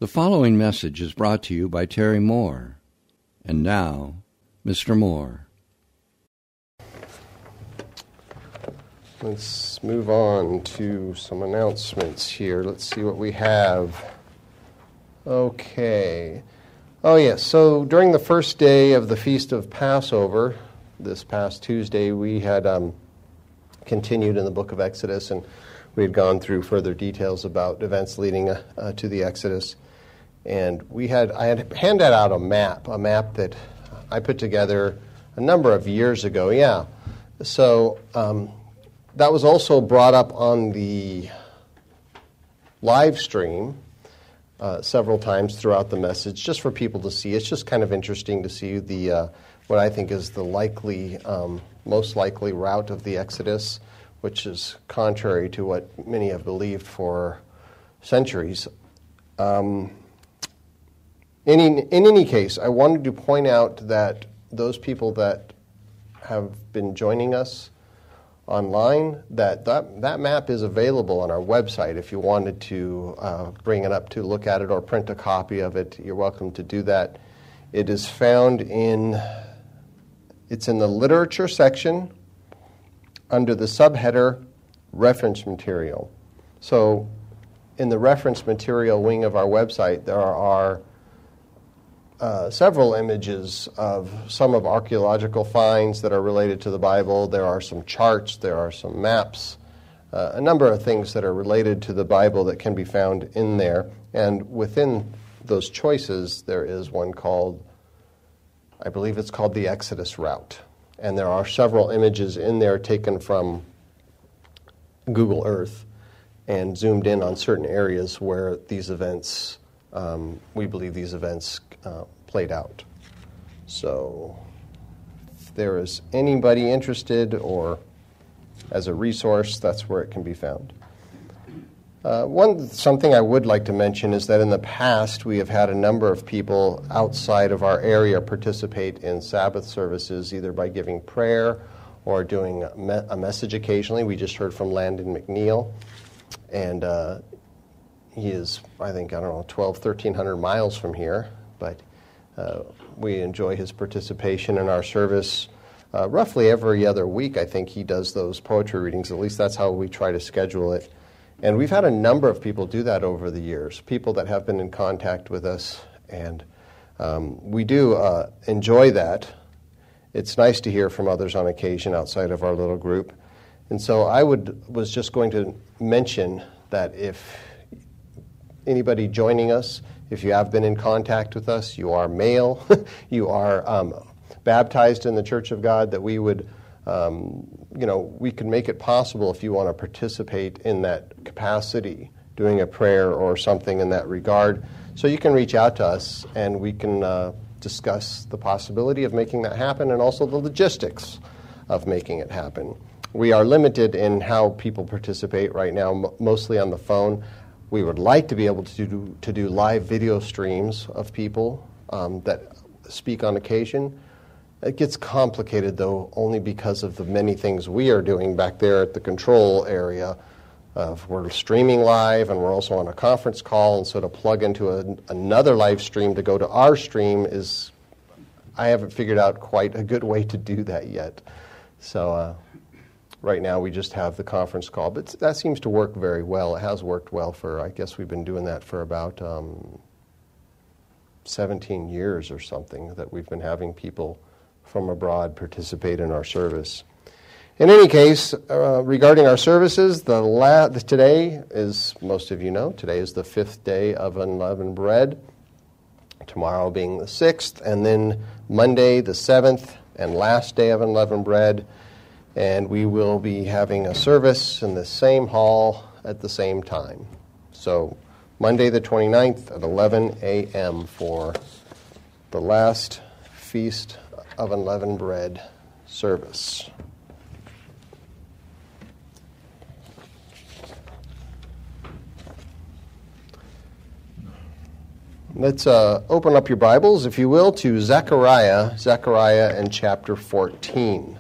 The following message is brought to you by Terry Moore. And now, Mr. Moore. Let's move on to some announcements here. Let's see what we have. Okay. Oh, yes. So during the first day of the Feast of Passover, this past Tuesday, we had continued in the book of Exodus, and we had gone through further details about events leading to the Exodus. And I had handed out a map that I put together a number of years ago. Yeah. So that was also brought up on the live stream several times throughout the message, just for people to see. It's just kind of interesting to see what I think is the most likely route of the Exodus, which is contrary to what many have believed for centuries. In any case, I wanted to point out that those people that have been joining us online, that map is available on our website. If you wanted to bring it up to look at it or print a copy of it, you're welcome to do that. It is found it's in the literature section under the subheader reference material. So in the reference material wing of our website, there are several images of some of archaeological finds that are related to the Bible. There are some charts, there are some maps, a number of things that are related to the Bible that can be found in there. And within those choices, there is one called, I believe it's called the Exodus Route. And there are several images in there taken from Google Earth and zoomed in on certain areas where these events, we believe these events played out. So if there is anybody interested or as a resource, that's where it can be found. Something I would like to mention is that in the past we have had a number of people outside of our area participate in Sabbath services, either by giving prayer or doing a message occasionally. We just heard from Landon McNeil, and he is, I think, 1,300 miles from here, but we enjoy his participation in our service. Roughly every other week, I think he does those poetry readings. At least that's how we try to schedule it. And we've had a number of people do that over the years, people that have been in contact with us, and we do enjoy that. It's nice to hear from others on occasion outside of our little group. And so I was just going to mention that if anybody joining us, if you have been in contact with us, you are male, you are baptized in the Church of God, that we would we can make it possible if you want to participate in that capacity, doing a prayer or something in that regard. So you can reach out to us and we can discuss the possibility of making that happen and also the logistics of making it happen. We are limited in how people participate right now, mostly on the phone. We would like to be able to do live video streams of people that speak on occasion. It gets complicated, though, only because of the many things we are doing back there at the control area. We're streaming live, and we're also on a conference call, and so to plug into another live stream to go to our stream I haven't figured out quite a good way to do that yet. So right now we just have the conference call, but that seems to work very well. It has worked well I guess we've been doing that for about 17 years or something, that we've been having people from abroad participate in our service. In any case, regarding our services, today, as most of you know, today is the 5th day of unleavened bread, tomorrow being the 6th, and then Monday the 7th and last day of unleavened bread, and we will be having a service in the same hall at the same time. So Monday the 29th at 11 a.m. for the last Feast of Unleavened Bread service. Let's open up your Bibles, if you will, to Zechariah and chapter 14.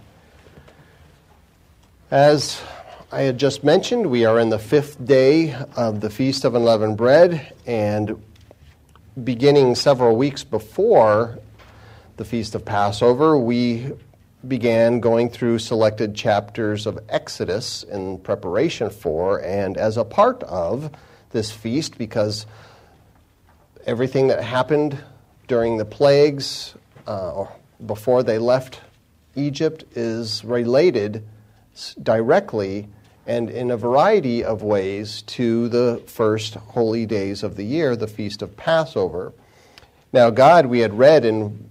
As I had just mentioned, we are in the 5th day of the Feast of Unleavened Bread, and beginning several weeks before the Feast of Passover, we began going through selected chapters of Exodus in preparation for and as a part of this feast, because everything that happened during the plagues or before they left Egypt is related directly and in a variety of ways to the first holy days of the year, the Feast of Passover. Now, God, we had read in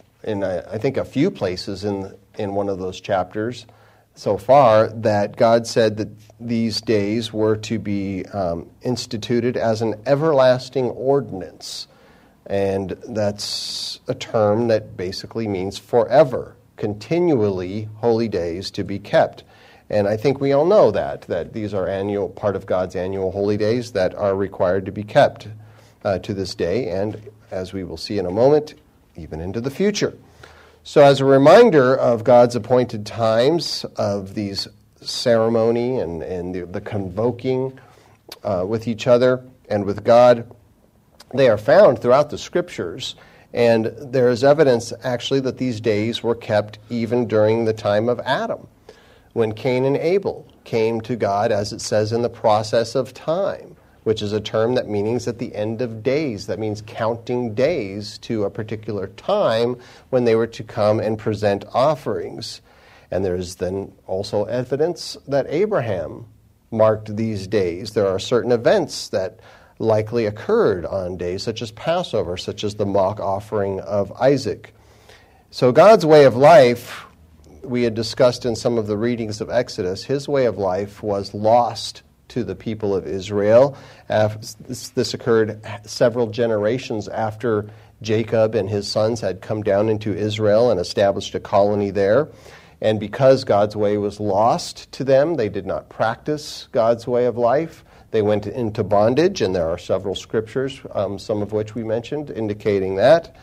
I think a few places in one of those chapters so far, that God said that these days were to be instituted as an everlasting ordinance. And that's a term that basically means forever, continually holy days to be kept. And I think we all know that these are part of God's annual holy days that are required to be kept to this day, and as we will see in a moment, even into the future. So as a reminder of God's appointed times of these ceremony and the convoking with each other and with God, they are found throughout the Scriptures. And there is evidence, actually, that these days were kept even during the time of Adam, when Cain and Abel came to God, as it says, in the process of time, which is a term that means at the end of days. That means counting days to a particular time when they were to come and present offerings. And there is then also evidence that Abraham marked these days. There are certain events that likely occurred on days such as Passover, such as the mock offering of Isaac. So God's way of life, we had discussed in some of the readings of Exodus, his way of life was lost to the people of Israel. This occurred several generations after Jacob and his sons had come down into Israel and established a colony there. And because God's way was lost to them, they did not practice God's way of life. They went into bondage, and there are several scriptures, some of which we mentioned, indicating that.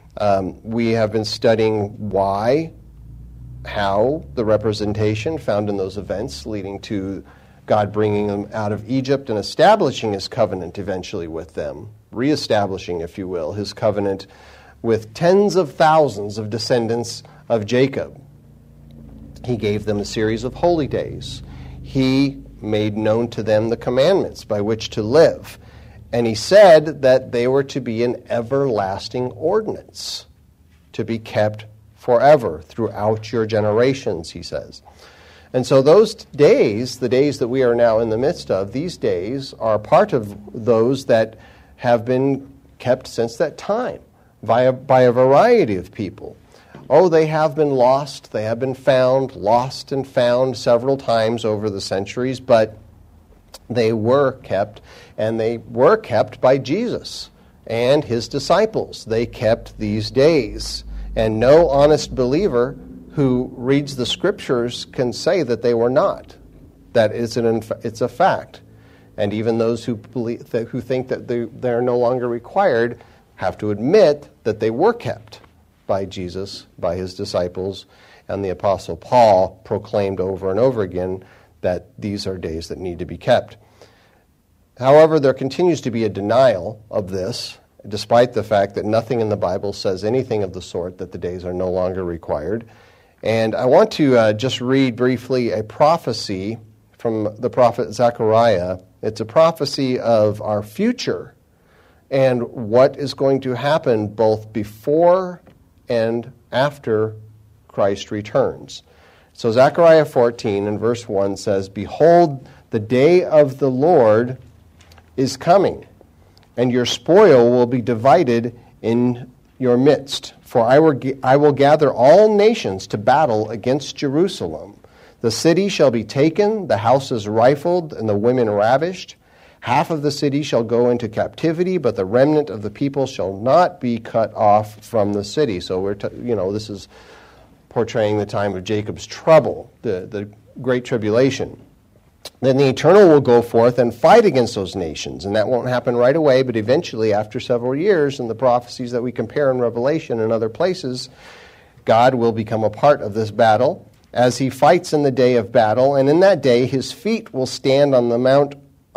We have been studying how the representation found in those events leading to God bringing them out of Egypt and establishing his covenant eventually with them, reestablishing, if you will, his covenant with tens of thousands of descendants of Jacob. He gave them a series of holy days. He made known to them the commandments by which to live. And he said that they were to be an everlasting ordinance, to be kept forever throughout your generations, he says. And so those days, the days that we are now in the midst of, these days are part of those that have been kept since that time by a variety of people. Oh, they have been lost, they have been found, lost and found several times over the centuries, but they were kept, and they were kept by Jesus and his disciples. They kept these days, and no honest believer who reads the Scriptures can say that they were not. That it's a fact. And even those who think that they're no longer required have to admit that they were kept by Jesus, by his disciples, and the Apostle Paul proclaimed over and over again that these are days that need to be kept. However, there continues to be a denial of this, despite the fact that nothing in the Bible says anything of the sort, that the days are no longer required. And I want to just read briefly a prophecy from the prophet Zechariah. It's a prophecy of our future and what is going to happen both before and after Christ returns. So Zechariah 14 and verse 1 says, "Behold, the day of the Lord is coming, and your spoil will be divided in your midst. For I will gather all nations to battle against Jerusalem. The city shall be taken, the houses rifled, and the women ravished. Half of the city shall go into captivity, but the remnant of the people shall not be cut off from the city." So this is portraying the time of Jacob's trouble, the great tribulation. "Then the Eternal will go forth and fight against those nations." And that won't happen right away, but eventually, after several years, in the prophecies that we compare in Revelation and other places, God will become a part of this battle as he fights in the day of battle. And in that day, his feet will stand on the Mount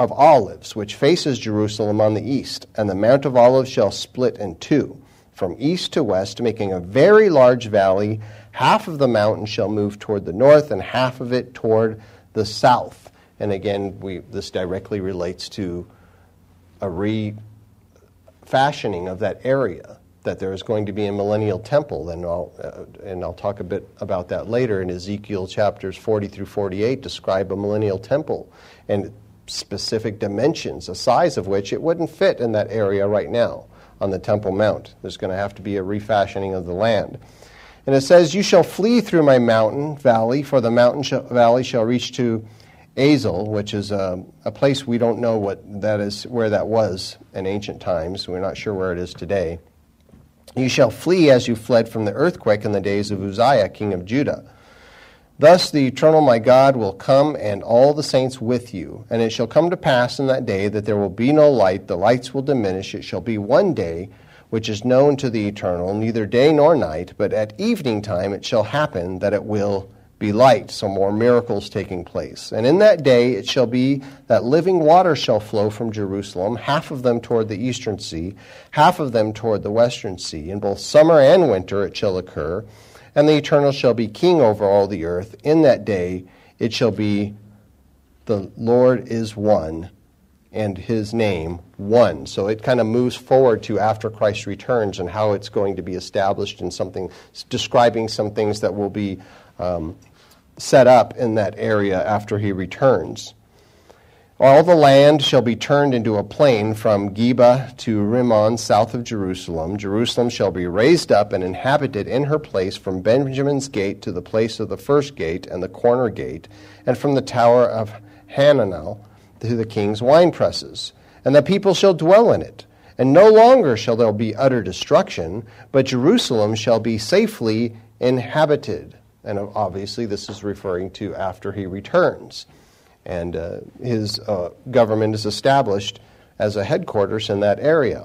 of Olives, which faces Jerusalem on the east, and the Mount of Olives shall split in two, from east to west, making a very large valley. Half of the mountain shall move toward the north, and half of it toward the south. And again, this directly relates to a refashioning of that area, that there is going to be a millennial temple, and I'll talk a bit about that later. In Ezekiel chapters 40 through 48 describe a millennial temple and specific dimensions, the size of which it wouldn't fit in that area right now on the Temple Mount. There's going to have to be a refashioning of the land. And it says, "You shall flee through my mountain valley, for the mountain valley shall reach to Azel," which is a place we don't know what that is, where that was in ancient times. We're not sure where it is today. "You shall flee as you fled from the earthquake in the days of Uzziah, king of Judah. Thus the Eternal my God will come, and all the saints with you. And it shall come to pass in that day that there will be no light, the lights will diminish. It shall be one day which is known to the Eternal, neither day nor night, but at evening time it shall happen that it will be light." So more miracles taking place. "And in that day it shall be that living water shall flow from Jerusalem, half of them toward the eastern sea, half of them toward the western sea. In both summer and winter it shall occur. And the Eternal shall be king over all the earth. In that day it shall be the Lord is one, and his name one." So it kind of moves forward to after Christ returns and how it's going to be established in something, describing some things that will be set up in that area after he returns. "All the land shall be turned into a plain from Geba to Rimmon, south of Jerusalem. Jerusalem shall be raised up and inhabited in her place from Benjamin's gate to the place of the first gate and the corner gate, and from the tower of Hananel to the king's wine presses. And the people shall dwell in it. And no longer shall there be utter destruction, but Jerusalem shall be safely inhabited." And obviously this is referring to after he returns. And his government is established as a headquarters in that area.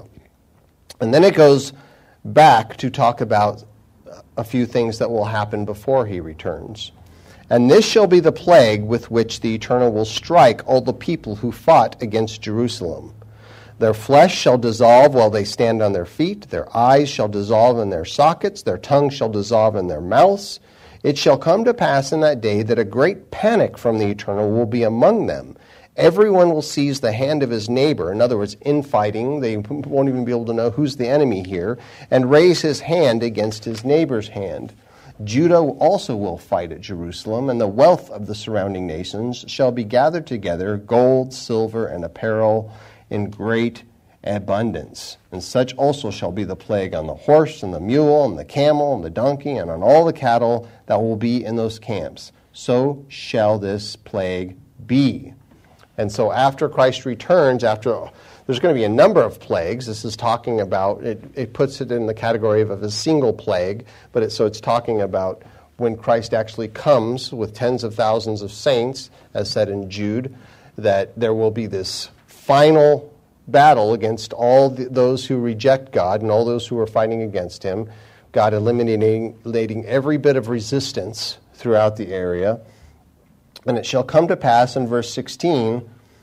And then it goes back to talk about a few things that will happen before he returns. "And this shall be the plague with which the Eternal will strike all the people who fought against Jerusalem. Their flesh shall dissolve while they stand on their feet. Their eyes shall dissolve in their sockets. Their tongue shall dissolve in their mouths. It shall come to pass in that day that a great panic from the Eternal will be among them. Everyone will seize the hand of his neighbor," in other words, infighting, they won't even be able to know who's the enemy here, "and raise his hand against his neighbor's hand. Judah also will fight at Jerusalem, and the wealth of the surrounding nations shall be gathered together, gold, silver, and apparel in great abundance. And such also shall be the plague on the horse and the mule and the camel and the donkey and on all the cattle that will be in those camps. So shall this plague be." And so after Christ returns, there's going to be a number of plagues. This is talking about, it puts it in the category of a single plague, but it's talking about when Christ actually comes with tens of thousands of saints, as said in Jude, that there will be this final battle against all those who reject God and all those who are fighting against him, God eliminating every bit of resistance throughout the area. "And it shall come to pass," in verse 16,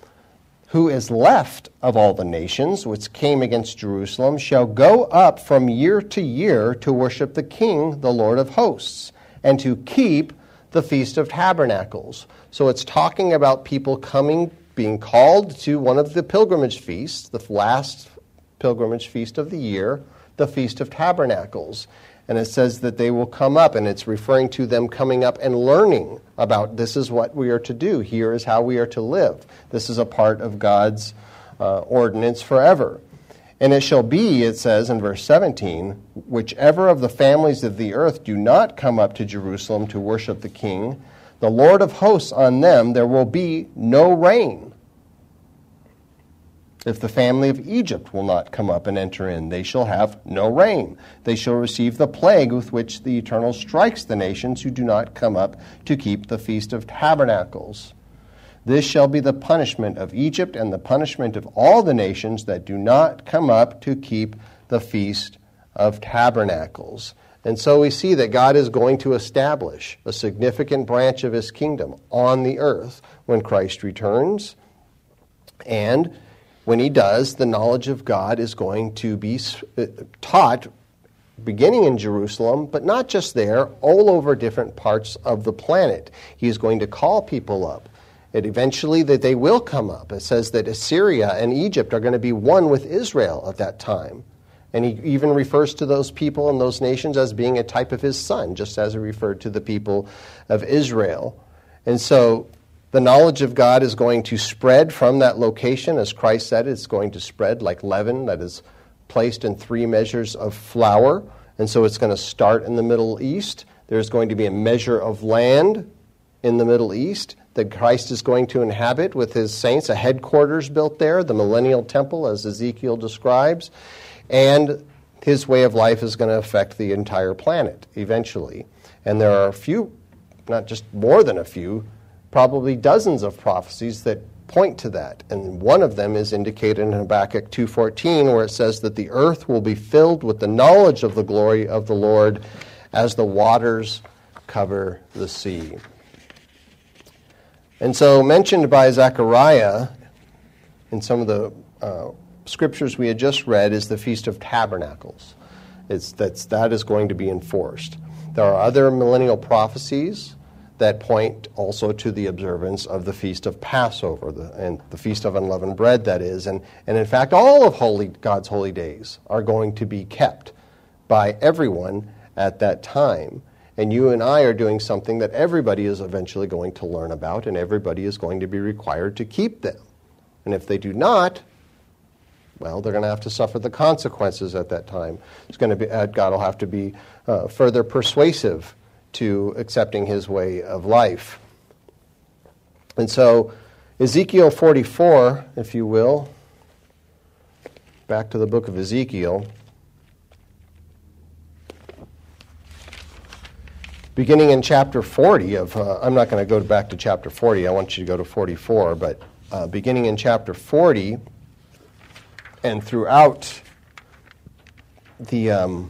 "who is left of all the nations which came against Jerusalem shall go up from year to year to worship the King, the Lord of hosts, and to keep the Feast of Tabernacles." So it's talking about people being called to one of the pilgrimage feasts, the last pilgrimage feast of the year, the Feast of Tabernacles. And it says that they will come up, and it's referring to them coming up and learning about this is what we are to do. Here is how we are to live. This is a part of God's ordinance forever. "And it shall be," it says in verse 17, "whichever of the families of the earth do not come up to Jerusalem to worship the King, the Lord of hosts, on them there will be no rain. If the family of Egypt will not come up and enter in, they shall have no rain. They shall receive the plague with which the Eternal strikes the nations who do not come up to keep the Feast of Tabernacles. This shall be the punishment of Egypt and the punishment of all the nations that do not come up to keep the Feast of Tabernacles." And so we see that God is going to establish a significant branch of his kingdom on the earth when Christ returns. And when he does, the knowledge of God is going to be taught beginning in Jerusalem, but not just there, all over different parts of the planet. He is going to call people up. And eventually that they will come up. It says that Assyria and Egypt are going to be one with Israel at that time. And he even refers to those people and those nations as being a type of his son, just as he referred to the people of Israel. And so the knowledge of God is going to spread from that location. As Christ said, it's going to spread like leaven that is placed in 3 measures of flour. And so it's going to start in the Middle East. There's going to be a measure of land in the Middle East that Christ is going to inhabit with his saints, a headquarters built there, the millennial temple, as Ezekiel describes. And his way of life is going to affect the entire planet eventually. And there are a few, not just more than a few, probably dozens of prophecies that point to that. And one of them is indicated in Habakkuk 2:14, where it says that the earth will be filled with the knowledge of the glory of the Lord as the waters cover the sea. And so mentioned by Zechariah in some of the scriptures we had just read is the Feast of Tabernacles. That is going to be enforced. There are other millennial prophecies that point also to the observance of the Feast of Passover, and the Feast of Unleavened Bread, that is. And in fact, all of God's holy days are going to be kept by everyone at that time. And you and I are doing something that everybody is eventually going to learn about, and everybody is going to be required to keep them. And if they do not, well, they're going to have to suffer the consequences at that time. It's going to be God will have to be further persuasive to accepting his way of life. And so Ezekiel 44, if you will, back to the book of Ezekiel, beginning in chapter 40 of, I'm not going to go back to chapter 40, I want you to go to 44, but beginning in chapter 40 and throughout the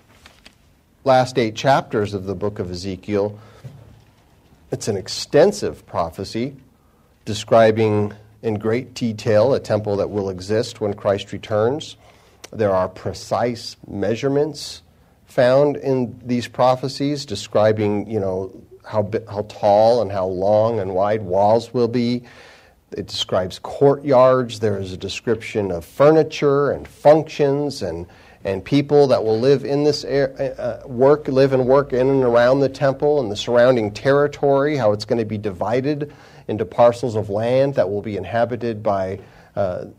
last 8 chapters of the book of Ezekiel, it's an extensive prophecy describing in great detail a temple that will exist when Christ returns. There are precise measurements found in these prophecies describing, how tall and how long and wide walls will be. It describes courtyards. There is a description of furniture and functions and people that will live in this live and work in and around the temple and the surrounding territory, how it's going to be divided into parcels of land that will be inhabited by the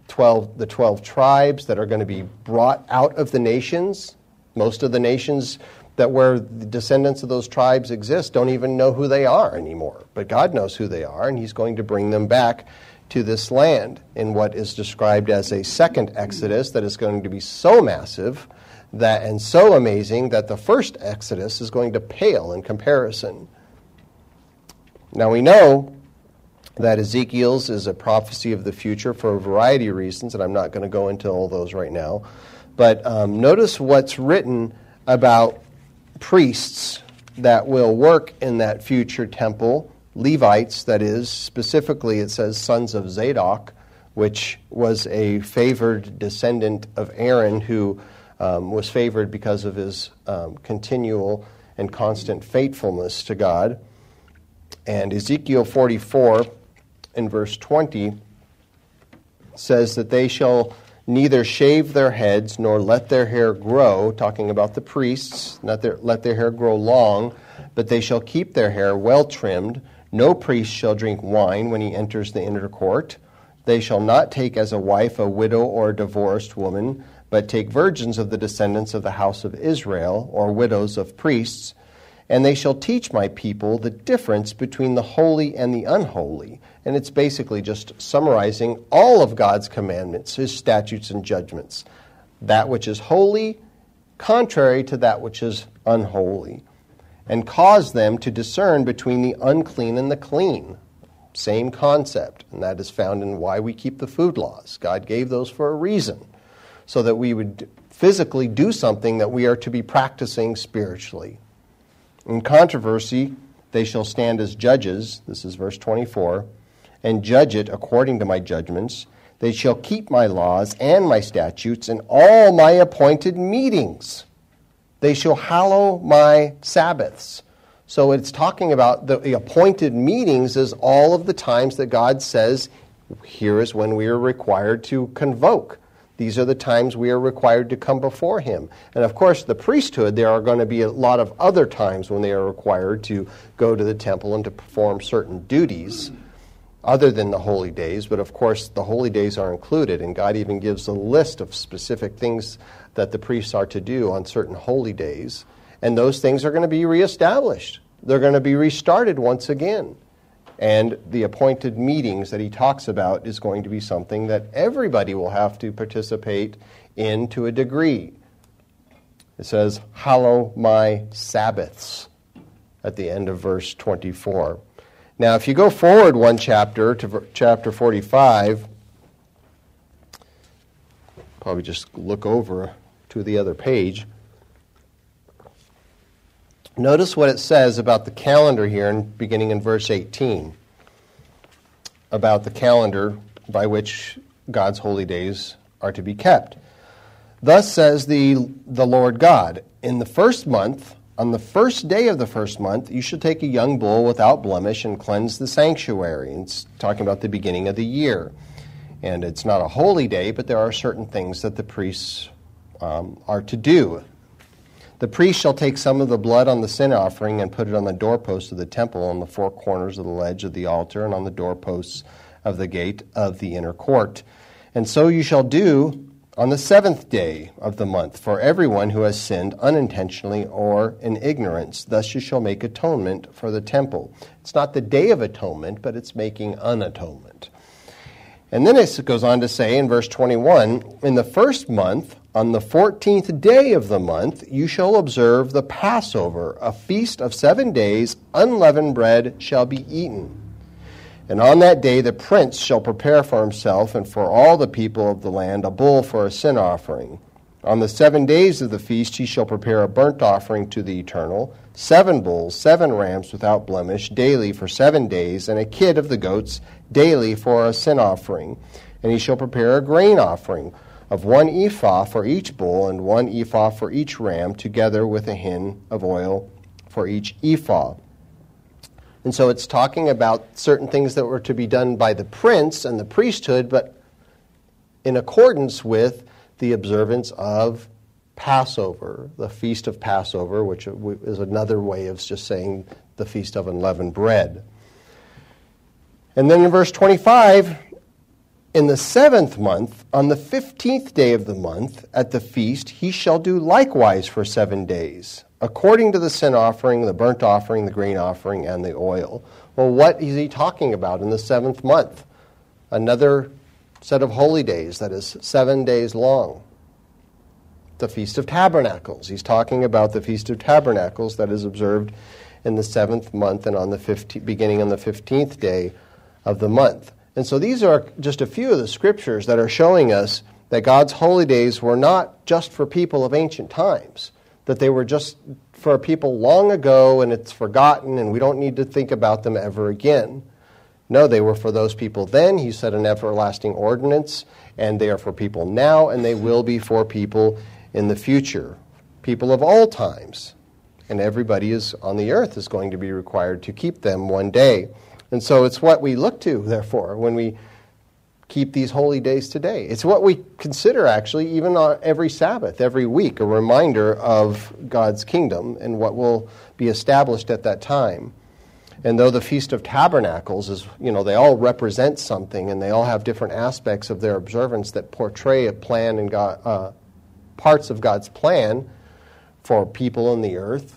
12 tribes that are going to be brought out of the nations. Most of the nations that where the descendants of those tribes exist don't even know who they are anymore. But God knows who they are, and he's going to bring them back to this land in what is described as a second Exodus that is going to be so massive and so amazing that the first Exodus is going to pale in comparison. Now we know that Ezekiel's is a prophecy of the future for a variety of reasons, and I'm not going to go into all those right now. But notice what's written about priests that will work in that future temple, Levites, that is. Specifically, it says sons of Zadok, which was a favored descendant of Aaron who was favored because of his continual and constant faithfulness to God. And Ezekiel 44 in verse 20 says that they shall neither shave their heads nor let their hair grow, talking about the priests, not let their hair grow long, but they shall keep their hair well trimmed. No priest shall drink wine when he enters the inner court. They shall not take as a wife a widow or a divorced woman, but take virgins of the descendants of the house of Israel, or widows of priests. And they shall teach my people the difference between the holy and the unholy. And it's basically just summarizing all of God's commandments, his statutes and judgments. That which is holy, contrary to that which is unholy. And cause them to discern between the unclean and the clean. Same concept. And that is found in why we keep the food laws. God gave those for a reason. So that we would physically do something that we are to be practicing spiritually. In controversy, they shall stand as judges, this is verse 24, and judge it according to my judgments. They shall keep my laws and my statutes and all my appointed meetings. They shall hallow my Sabbaths. So it's talking about the appointed meetings is all of the times that God says, here is when we are required to convoke. These are the times we are required to come before him. And of course, the priesthood, there are going to be a lot of other times when they are required to go to the temple and to perform certain duties other than the holy days. But of course, the holy days are included, and God even gives a list of specific things that the priests are to do on certain holy days. And those things are going to be reestablished. They're going to be restarted once again. And the appointed meetings that he talks about is going to be something that everybody will have to participate in to a degree. It says, hallow my Sabbaths at the end of verse 24. Now, if you go forward one chapter to chapter 45, probably just look over to the other page. Notice what it says about the calendar here, beginning in verse 18, about the calendar by which God's holy days are to be kept. Thus says the Lord God, in the first month, on the first day of the first month, you shall take a young bull without blemish and cleanse the sanctuary. And it's talking about the beginning of the year. And it's not a holy day, but there are certain things that the priests are to do. The priest shall take some of the blood on the sin offering and put it on the doorposts of the temple, on the four corners of the ledge of the altar, and on the doorposts of the gate of the inner court. And so you shall do on the seventh day of the month for everyone who has sinned unintentionally or in ignorance. Thus you shall make atonement for the temple. It's not the day of atonement, but it's making an atonement. And then it goes on to say in verse 21, in the first month, on the 14th day of the month, you shall observe the Passover, a feast of 7 days, unleavened bread shall be eaten. And on that day the prince shall prepare for himself and for all the people of the land a bull for a sin offering. On the 7 days of the feast he shall prepare a burnt offering to the Eternal, 7 bulls, 7 rams without blemish, daily for 7 days, and a kid of the goats daily for a sin offering. And he shall prepare a grain offering of 1 ephah for each bull and 1 ephah for each ram, together with a hin of oil for each ephah. And so it's talking about certain things that were to be done by the prince and the priesthood, but in accordance with the observance of Passover, the Feast of Passover, which is another way of just saying the Feast of Unleavened Bread. And then in verse 25, in the 7th month, on the 15th day of the month, at the feast, he shall do likewise for 7 days, according to the sin offering, the burnt offering, the grain offering, and the oil. Well, what is he talking about in the 7th month? Another set of holy days that is 7 days long. The Feast of Tabernacles. He's talking about the Feast of Tabernacles that is observed in the 7th month and on the beginning on the 15th day of the month. And so these are just a few of the scriptures that are showing us that God's holy days were not just for people of ancient times, that they were just for people long ago and it's forgotten and we don't need to think about them ever again. No, they were for those people then. He set an everlasting ordinance, and they are for people now, and they will be for people in the future, people of all times. And everybody is on the earth is going to be required to keep them one day. And so it's what we look to, therefore, when we keep these holy days today. It's what we consider, actually, even on every Sabbath, every week, a reminder of God's kingdom and what will be established at that time. And though the Feast of Tabernacles is, they all represent something and they all have different aspects of their observance that portray a plan and parts of God's plan for people in the earth.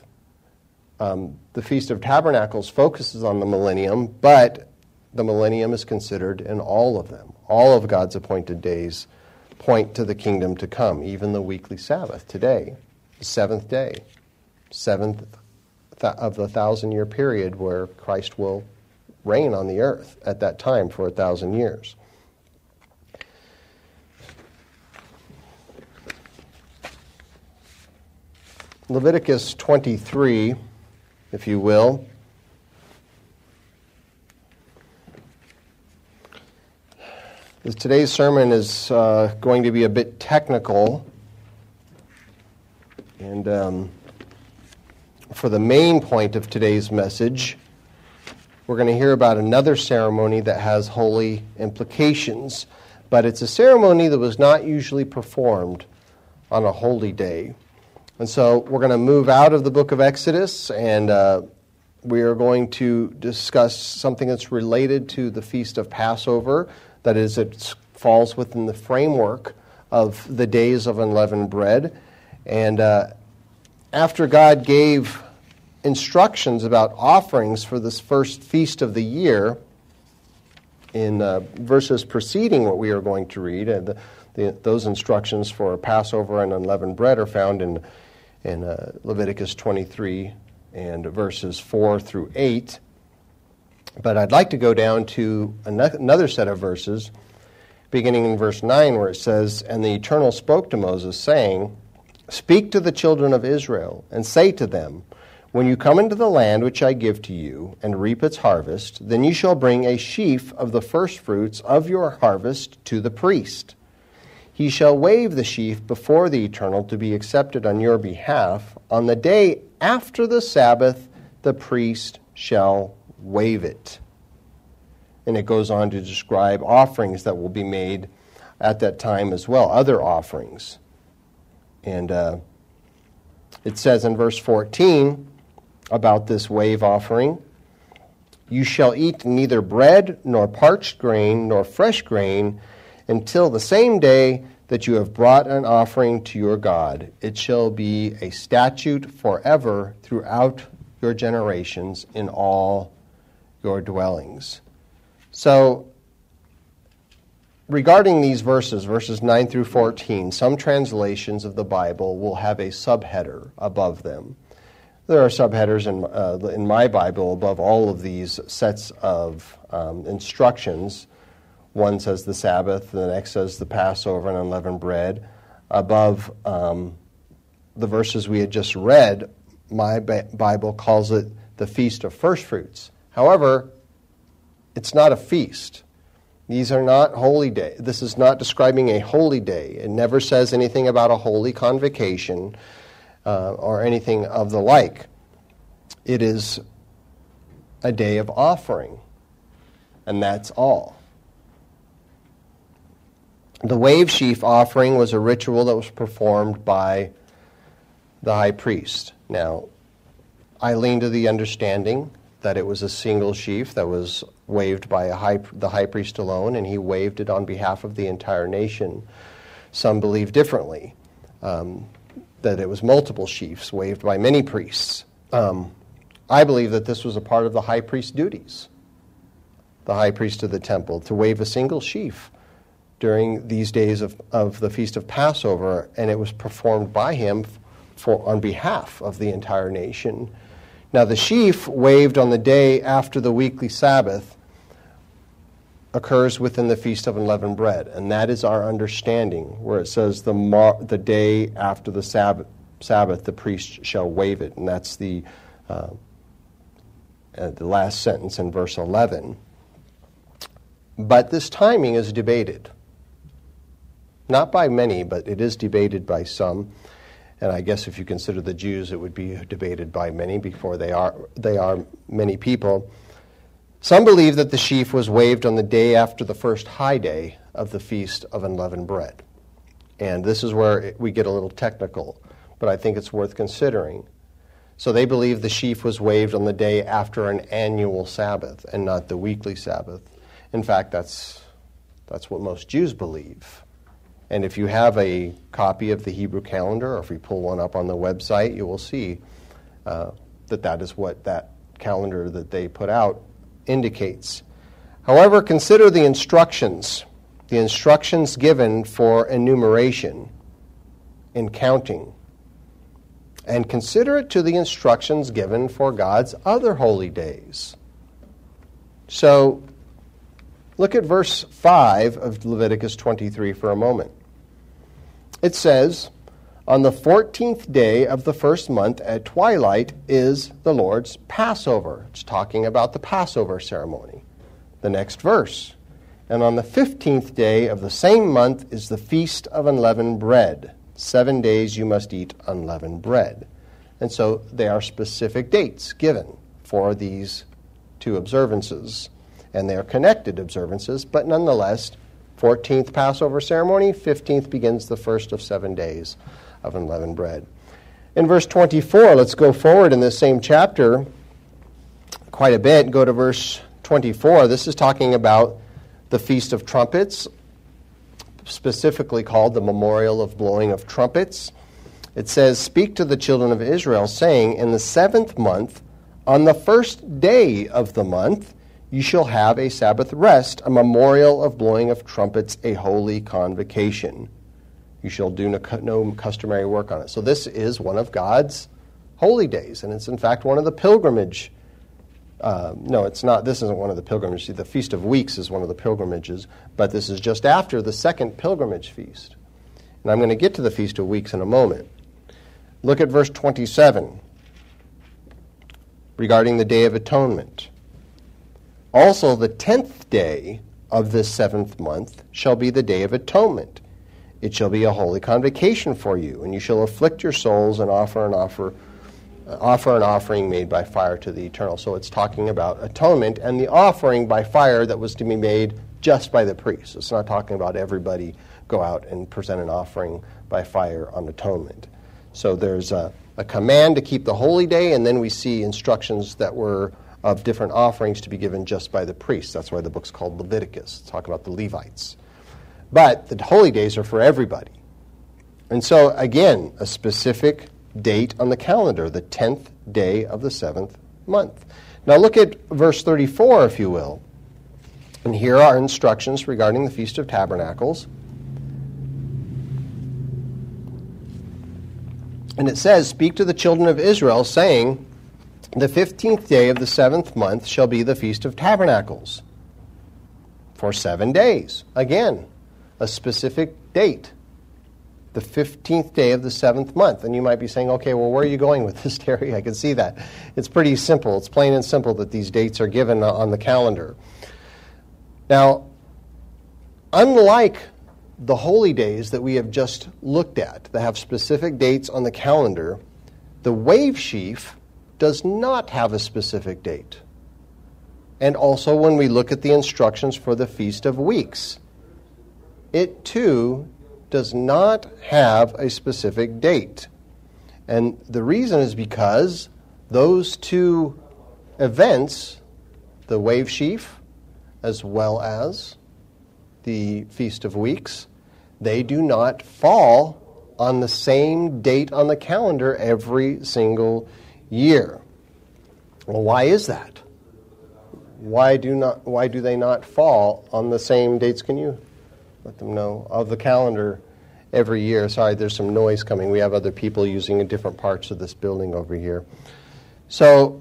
The Feast of Tabernacles focuses on the millennium, but the millennium is considered in all of them. All of God's appointed days point to the kingdom to come, even the weekly Sabbath today, the 7th day, 7th of the 1,000-year period where Christ will reign on the earth at that time for 1,000 years. Leviticus 23, if you will. Today's sermon is going to be a bit technical, and for the main point of today's message, we're going to hear about another ceremony that has holy implications, but it's a ceremony that was not usually performed on a holy day. And so we're going to move out of the book of Exodus, and we are going to discuss something that's related to the Feast of Passover. That is, it falls within the framework of the days of unleavened bread. And after God gave instructions about offerings for this first feast of the year, in verses preceding what we are going to read, and those instructions for Passover and unleavened bread are found in Leviticus 23 and verses 4 through 8. But I'd like to go down to another set of verses, beginning in verse 9, where it says, "And the Eternal spoke to Moses, saying, Speak to the children of Israel, and say to them, When you come into the land which I give to you, and reap its harvest, then you shall bring a sheaf of the firstfruits of your harvest to the priest. He shall wave the sheaf before the Eternal to be accepted on your behalf. On the day after the Sabbath, the priest shall wave it." And it goes on to describe offerings that will be made at that time as well, other offerings. And it says in verse 14 about this wave offering, "You shall eat neither bread, nor parched grain, nor fresh grain, until the same day that you have brought an offering to your God. It shall be a statute forever throughout your generations in all your dwellings." So, regarding these verses 9 through 14, some translations of the Bible will have a subheader above them. There are subheaders in my Bible above all of these sets of instructions. One says the Sabbath, the next says the Passover and unleavened bread. Above the verses we had just read, my Bible calls it the Feast of Firstfruits. However, it's not a feast. These are not holy days. This is not describing a holy day. It never says anything about a holy convocation or anything of the like. It is a day of offering, and that's all. The wave sheaf offering was a ritual that was performed by the high priest. Now, I lean to the understanding that it was a single sheaf that was waved by the high priest alone, and he waved it on behalf of the entire nation. Some believe differently, that it was multiple sheaves waved by many priests. I believe that this was a part of the high priest's duties, the high priest of the temple, to wave a single sheaf during these days of the Feast of Passover, and it was performed by him on behalf of the entire nation. Now, the sheaf waved on the day after the weekly Sabbath occurs within the Feast of Unleavened Bread, and that is our understanding, where it says the day after the Sabbath, the priest shall wave it, and that's the last sentence in verse 11. But this timing is debated. Not by many, but it is debated by some. And I guess if you consider the Jews, it would be debated by many before they are many people. Some believe that the sheaf was waved on the day after the first high day of the Feast of Unleavened Bread. And this is where we get a little technical, but I think it's worth considering. So they believe the sheaf was waved on the day after an annual Sabbath and not the weekly Sabbath. In fact, that's what most Jews believe. And if you have a copy of the Hebrew calendar, or if you pull one up on the website, you will see that is what that calendar that they put out indicates. However, consider the instructions given for enumeration in counting, and consider it to the instructions given for God's other holy days. So, look at verse 5 of Leviticus 23 for a moment. It says, "On the 14th day of the first month at twilight is the Lord's Passover." It's talking about the Passover ceremony. The next verse, And on the 15th day of the same month is the Feast of Unleavened Bread. 7 days you must eat unleavened bread. And so there are specific dates given for these two observances. And they are connected observances, but nonetheless, 14th Passover ceremony, 15th begins the first of 7 days of unleavened bread. In verse 24, let's go forward in this same chapter quite a bit. Go to verse 24. This is talking about the Feast of Trumpets, specifically called the Memorial of Blowing of Trumpets. It says, "Speak to the children of Israel, saying, in the 7th month, on the 1st day of the month, you shall have a Sabbath rest, a memorial of blowing of trumpets, a holy convocation. You shall do no customary work on it." So this is one of God's holy days, and it's in fact one of the pilgrimage. No, it's not. This isn't one of the pilgrimages. The Feast of Weeks is one of the pilgrimages, but this is just after the second pilgrimage feast. And I'm going to get to the Feast of Weeks in a moment. Look at verse 27 regarding the Day of Atonement. "Also the 10th day of this 7th month shall be the Day of Atonement. It shall be a holy convocation for you, and you shall afflict your souls and offer an offering made by fire to the Eternal." So it's talking about atonement and the offering by fire that was to be made just by the priest. It's not talking about everybody go out and present an offering by fire on atonement. So there's a command to keep the holy day, and then we see instructions that were of different offerings to be given just by the priests. That's why the book's called Leviticus. It's talking about the Levites. But the holy days are for everybody. And so, again, a specific date on the calendar, the 10th day of the 7th month. Now look at verse 34, if you will. And here are instructions regarding the Feast of Tabernacles. And it says, "Speak to the children of Israel, saying, the 15th day of the 7th month shall be the Feast of Tabernacles for 7 days." Again, a specific date. The 15th day of the 7th month. And you might be saying, okay, well, where are you going with this, Terry? I can see that. It's pretty simple. It's plain and simple that these dates are given on the calendar. Now, unlike the holy days that we have just looked at, that have specific dates on the calendar, the wave sheaf does not have a specific date. And also when we look at the instructions for the Feast of Weeks, it too does not have a specific date. And the reason is because those two events, the wave sheaf as well as the Feast of Weeks, they do not fall on the same date on the calendar every single year. Well, why is that? Why do they not fall on the same dates? Can you let them know of the calendar every year? Sorry, there's some noise coming. We have other people using different parts of this building over here. So,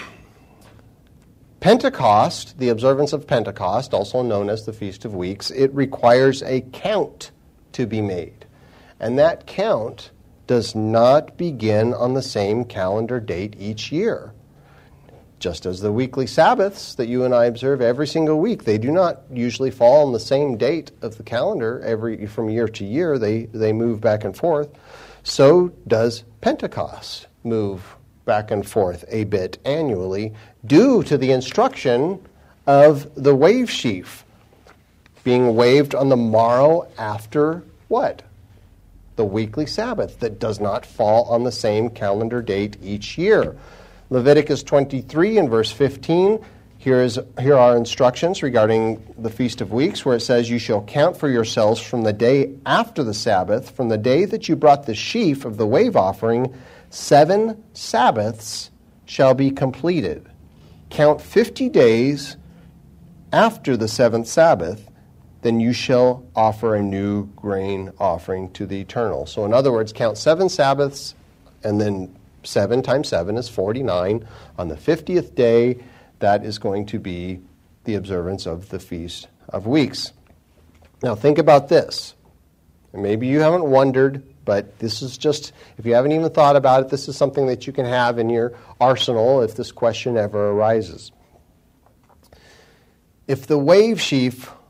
Pentecost, the observance of Pentecost, also known as the Feast of Weeks, it requires a count to be made. And that count does not begin on the same calendar date each year. Just as the weekly Sabbaths that you and I observe every single week, they do not usually fall on the same date of the calendar from year to year. They move back and forth. So does Pentecost move back and forth a bit annually due to the instruction of the wave sheaf being waved on the morrow after what? The weekly Sabbath that does not fall on the same calendar date each year. Leviticus 23 and verse 15, here are instructions regarding the Feast of Weeks, where it says, "You shall count for yourselves from the day after the Sabbath, from the day that you brought the sheaf of the wave offering, 7 Sabbaths shall be completed. Count 50 days after the 7th Sabbath, then you shall offer a new grain offering to the Eternal." So in other words, count 7 Sabbaths, and then 7 times 7 is 49. On the 50th day, that is going to be the observance of the Feast of Weeks. Now think about this. And maybe you haven't wondered, but this is just, if you haven't even thought about it, this is something that you can have in your arsenal if this question ever arises. If the wave sheaf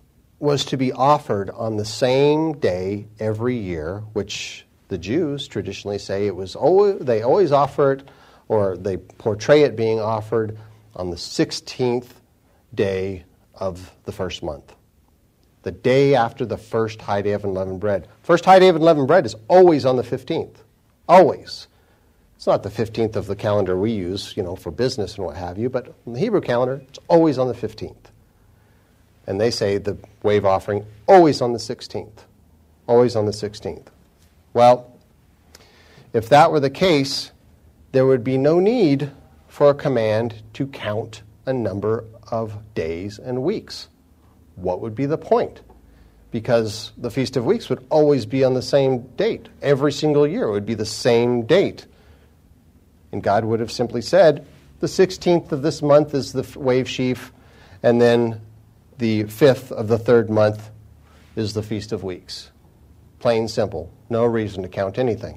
was to be offered on the same day every year, which the Jews traditionally say they always offer it, or they portray it being offered on the 16th day of the first month. The day after the first high day of unleavened bread. First high day of unleavened bread is always on the 15th. Always. It's not the 15th of the calendar we use, for business and what have you, but in the Hebrew calendar, it's always on the 15th. And they say the wave offering, always on the 16th. Always on the 16th. Well, if that were the case, there would be no need for a command to count a number of days and weeks. What would be the point? Because the Feast of Weeks would always be on the same date. Every single year it would be the same date. And God would have simply said, the 16th of this month is the wave sheaf, and then the 5th of the third month is the Feast of Weeks. Plain simple. No reason to count anything.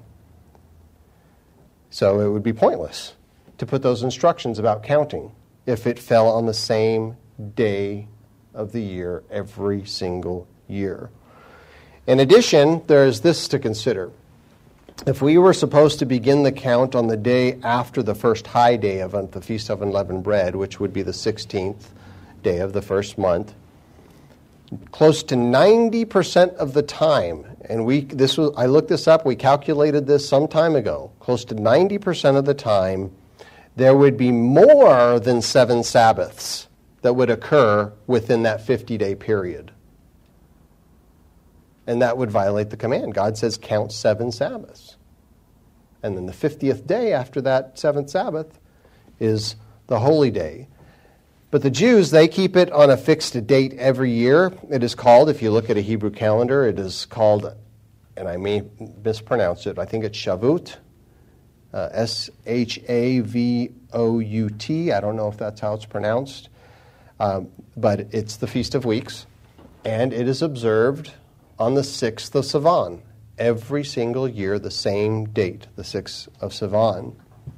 So it would be pointless to put those instructions about counting if it fell on the same day of the year every single year. In addition, there is this to consider. If we were supposed to begin the count on the day after the first high day of the Feast of Unleavened Bread, which would be the 16th day of the first month, close to 90% of the time, and I looked this up, we calculated this some time ago, close to 90% of the time, there would be more than 7 Sabbaths that would occur within that 50-day period. And that would violate the command. God says count 7 Sabbaths. And then the 50th day after that 7th Sabbath is the holy day. But the Jews, they keep it on a fixed date every year. It is called, if you look at a Hebrew calendar, it is called, and I may mispronounce it, I think it's Shavuot, S-H-A-V-O-U-T. I don't know if that's how it's pronounced. But it's the Feast of Weeks, and it is observed on the 6th of Sivan. Every single year, the same date, the 6th of Sivan.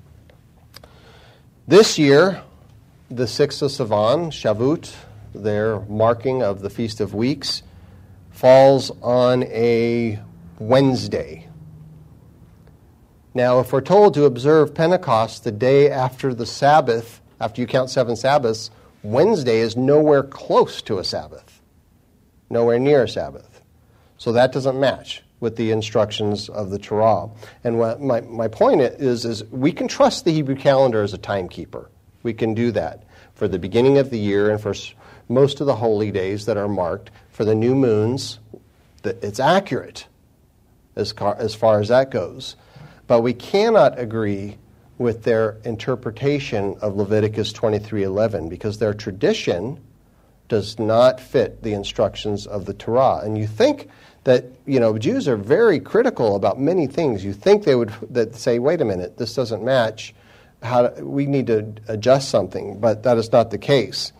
This year, the 6th of Sivan, Shavuot, their marking of the Feast of Weeks, falls on a Wednesday. Now, if we're told to observe Pentecost the day after the Sabbath, after you count 7 Sabbaths, Wednesday is nowhere close to a Sabbath, nowhere near a Sabbath. So that doesn't match with the instructions of the Torah. And what my point is we can trust the Hebrew calendar as a timekeeper. We can do that for the beginning of the year and for most of the holy days that are marked. For the new moons, it's accurate as far as that goes. But we cannot agree with their interpretation of Leviticus 23:11 because their tradition does not fit the instructions of the Torah. And you think that, Jews are very critical about many things. You think they would say, wait a minute, this doesn't match. We need to adjust something, but that is not the case.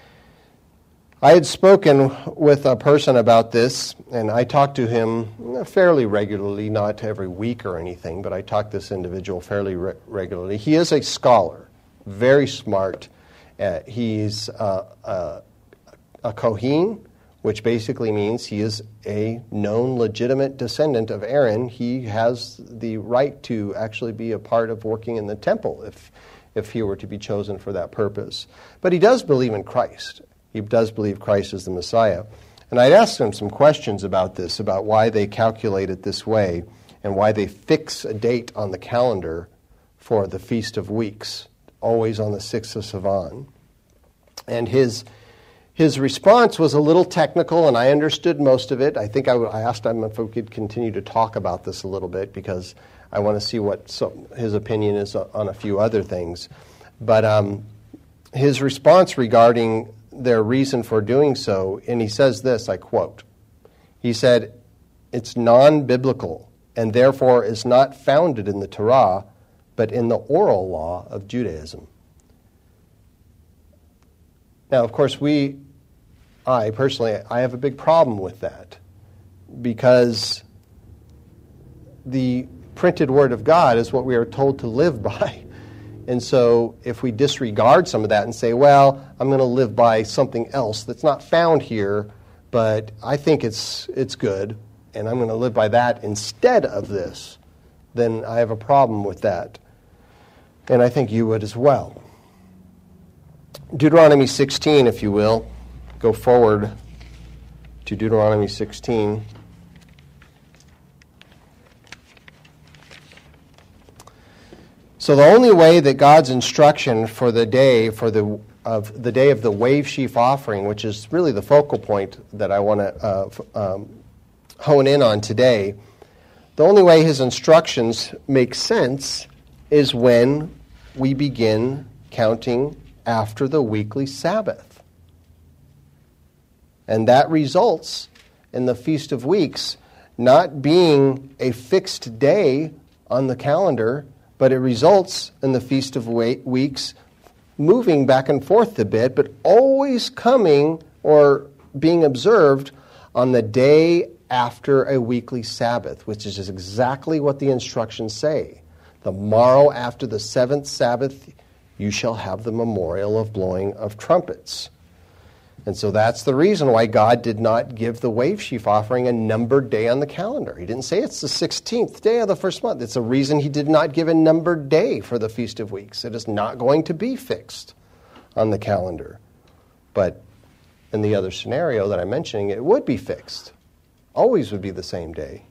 I had spoken with a person about this, and I talked to him fairly regularly, not every week or anything, but I talked to this individual fairly regularly. He is a scholar, very smart. He's a Kohen, which basically means he is a known legitimate descendant of Aaron. He has the right to actually be a part of working in the temple if he were to be chosen for that purpose. But he does believe in Christ. He does believe Christ is the Messiah. And I'd asked him some questions about this, about why they calculate it this way and why they fix a date on the calendar for the Feast of Weeks, always on the 6th of Sivan. And his response was a little technical, and I understood most of it. I think I asked him if we could continue to talk about this a little bit because I want to see what his opinion is on a few other things. But his response regarding their reason for doing so, and he says this, I quote, he said, "It's non-biblical and therefore is not founded in the Torah, but in the oral law of Judaism." Now, of course, I personally have a big problem with that because the printed Word of God is what we are told to live by. And so if we disregard some of that and say, well, I'm going to live by something else that's not found here, but I think it's good, and I'm going to live by that instead of this, then I have a problem with that. And I think you would as well. Deuteronomy 16, if you will. Go forward to Deuteronomy 16. So the only way that God's instruction for the day of the wave sheaf offering, which is really the focal point that I want to hone in on today, the only way his instructions make sense is when we begin counting after the weekly Sabbath. And that results in the Feast of Weeks not being a fixed day on the calendar, but it results in the Feast of Weeks moving back and forth a bit, but always coming or being observed on the day after a weekly Sabbath, which is exactly what the instructions say. The morrow after the seventh Sabbath, you shall have the memorial of blowing of trumpets. And so that's the reason why God did not give the wave sheaf offering a numbered day on the calendar. He didn't say it's the 16th day of the first month. It's a reason he did not give a numbered day for the Feast of Weeks. It is not going to be fixed on the calendar. But in the other scenario that I'm mentioning, it would be fixed. Always would be the same day.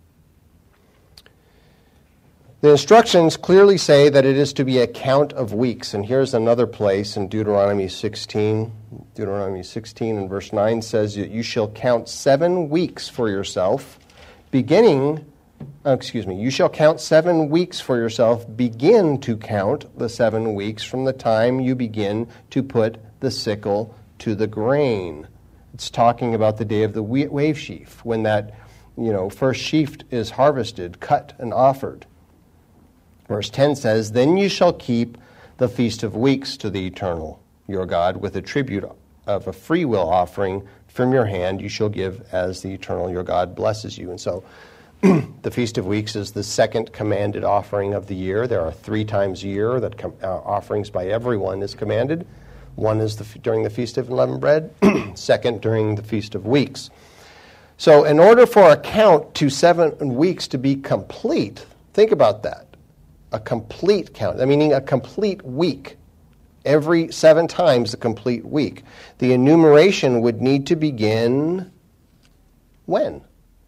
The instructions clearly say that it is to be a count of weeks. And here's another place in Deuteronomy 16. Deuteronomy 16 and verse 9 says, you shall count 7 weeks for yourself, you shall count 7 weeks for yourself, begin to count the 7 weeks from the time you begin to put the sickle to the grain. It's talking about the day of the wave sheaf, when that first sheaf is harvested, cut, and offered. Verse 10 says, then you shall keep the Feast of Weeks to the Eternal, your God, with a tribute of a freewill offering from your hand you shall give as the Eternal, your God, blesses you. And so the Feast of Weeks is the second commanded offering of the year. There are 3 times a year that offerings by everyone is commanded. One is during the Feast of Unleavened Bread, second during the Feast of Weeks. So in order for a count to 7 weeks to be complete, think about that. A complete count, meaning a complete week. Every 7 times a complete week. The enumeration would need to begin when?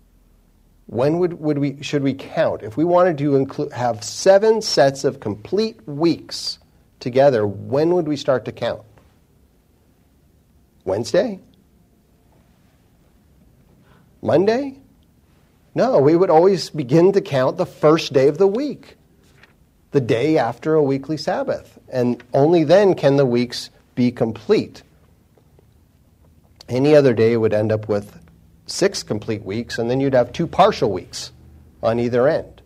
When should we count? If we wanted to have 7 sets of complete weeks together, when would we start to count? Wednesday? Monday? No, we would always begin to count the first day of the week. The day after a weekly Sabbath. And only then can the weeks be complete. Any other day would end up with 6 complete weeks, and then you'd have 2 partial weeks on either end.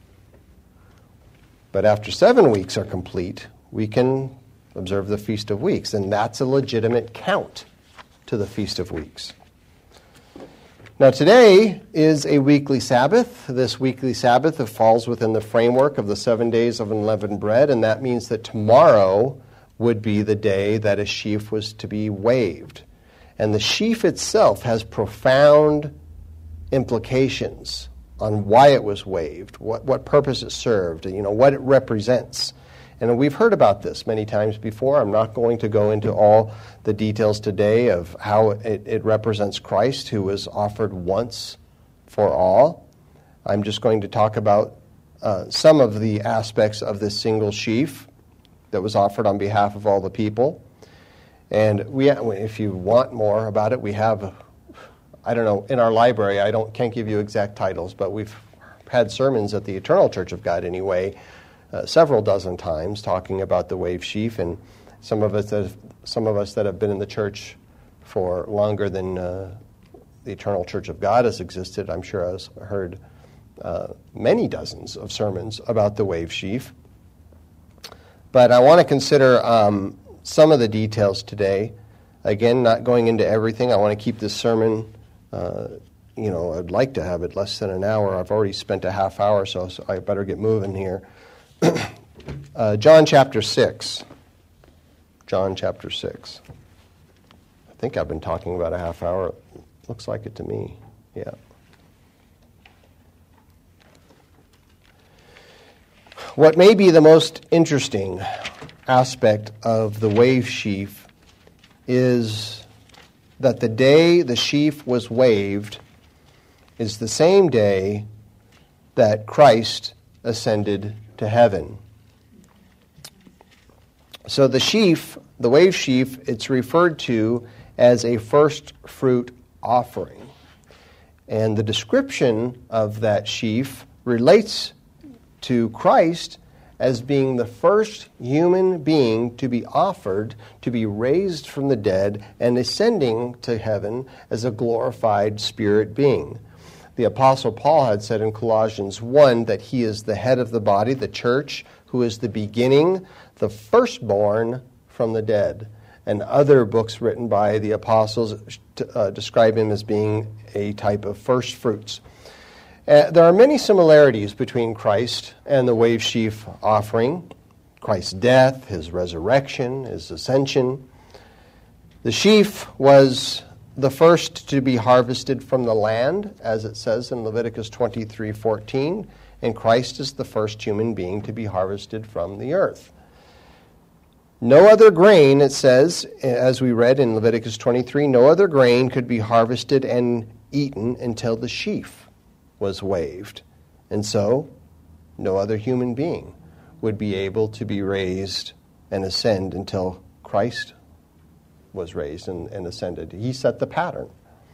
But after 7 weeks are complete, we can observe the Feast of Weeks, and that's a legitimate count to the Feast of Weeks. Now today is a weekly Sabbath. This weekly Sabbath falls within the framework of the 7 days of unleavened bread, and that means that tomorrow would be the day that a sheaf was to be waved. And the sheaf itself has profound implications on why it was waved, what purpose it served, what it represents. And we've heard about this many times before. I'm not going to go into all the details today of how it represents Christ, who was offered once for all. I'm just going to talk about some of the aspects of this single sheaf that was offered on behalf of all the people. And if you want more about it, we have, in our library, can't give you exact titles, but we've had sermons at the Eternal Church of God anyway, several dozen times talking about the wave sheaf, and some of us that have been in the church for longer than the Eternal Church of God has existed, I'm sure has heard many dozens of sermons about the wave sheaf. But I want to consider some of the details today. Again, not going into everything. I want to keep this sermon, I'd like to have it less than an hour. I've already spent a half hour, so I better get moving here. John chapter 6. John chapter 6. I think I've been talking about a half hour Looks like it to me. Yeah. What may be the most interesting aspect of the wave sheaf is that the day the sheaf was waved is the same day that Christ ascended to heaven. So the sheaf, the wave sheaf, it's referred to as a first fruit offering. And the description of that sheaf relates to Christ as being the first human being to be offered, to be raised from the dead, and ascending to heaven as a glorified spirit being. The Apostle Paul had said in Colossians 1 that he is the head of the body, the church, who is the beginning, the firstborn from the dead. And other books written by the apostles describe him as being a type of first fruits. There are many similarities between Christ and the wave sheaf offering. Christ's death, his resurrection, his ascension. The sheaf was the first to be harvested from the land, as it says in Leviticus 23:14, and Christ is the first human being to be harvested from the earth. No other grain, it says, as we read in Leviticus 23, no other grain could be harvested and eaten until the sheaf was waved. And so, no other human being would be able to be raised and ascend until Christ was raised and ascended. He set the pattern.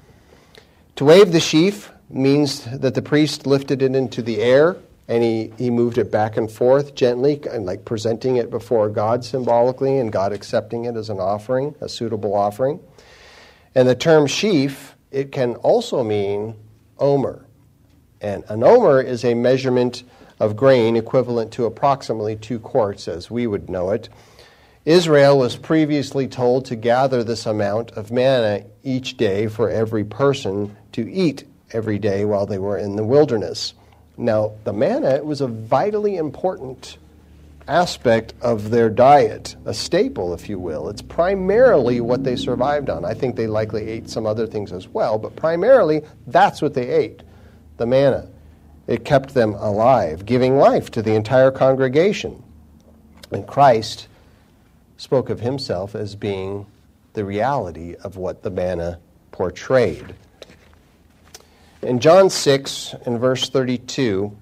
To wave the sheaf means that the priest lifted it into the air and he moved it back and forth gently, and like presenting it before God symbolically, and God accepting it as an offering, a suitable offering. And the term sheaf, it can also mean omer. And an omer is a measurement of grain equivalent to approximately 2 quarts, as we would know it. Israel was previously told to gather this amount of manna each day for every person to eat every day while they were in the wilderness. Now, the manna was a vitally important aspect of their diet, a staple, if you will. It's primarily what they survived on. I think they likely ate some other things as well, but primarily that's what they ate, the manna. It kept them alive, giving life to the entire congregation. And Christ spoke of himself as being the reality of what the manna portrayed. In John 6, in verse 32,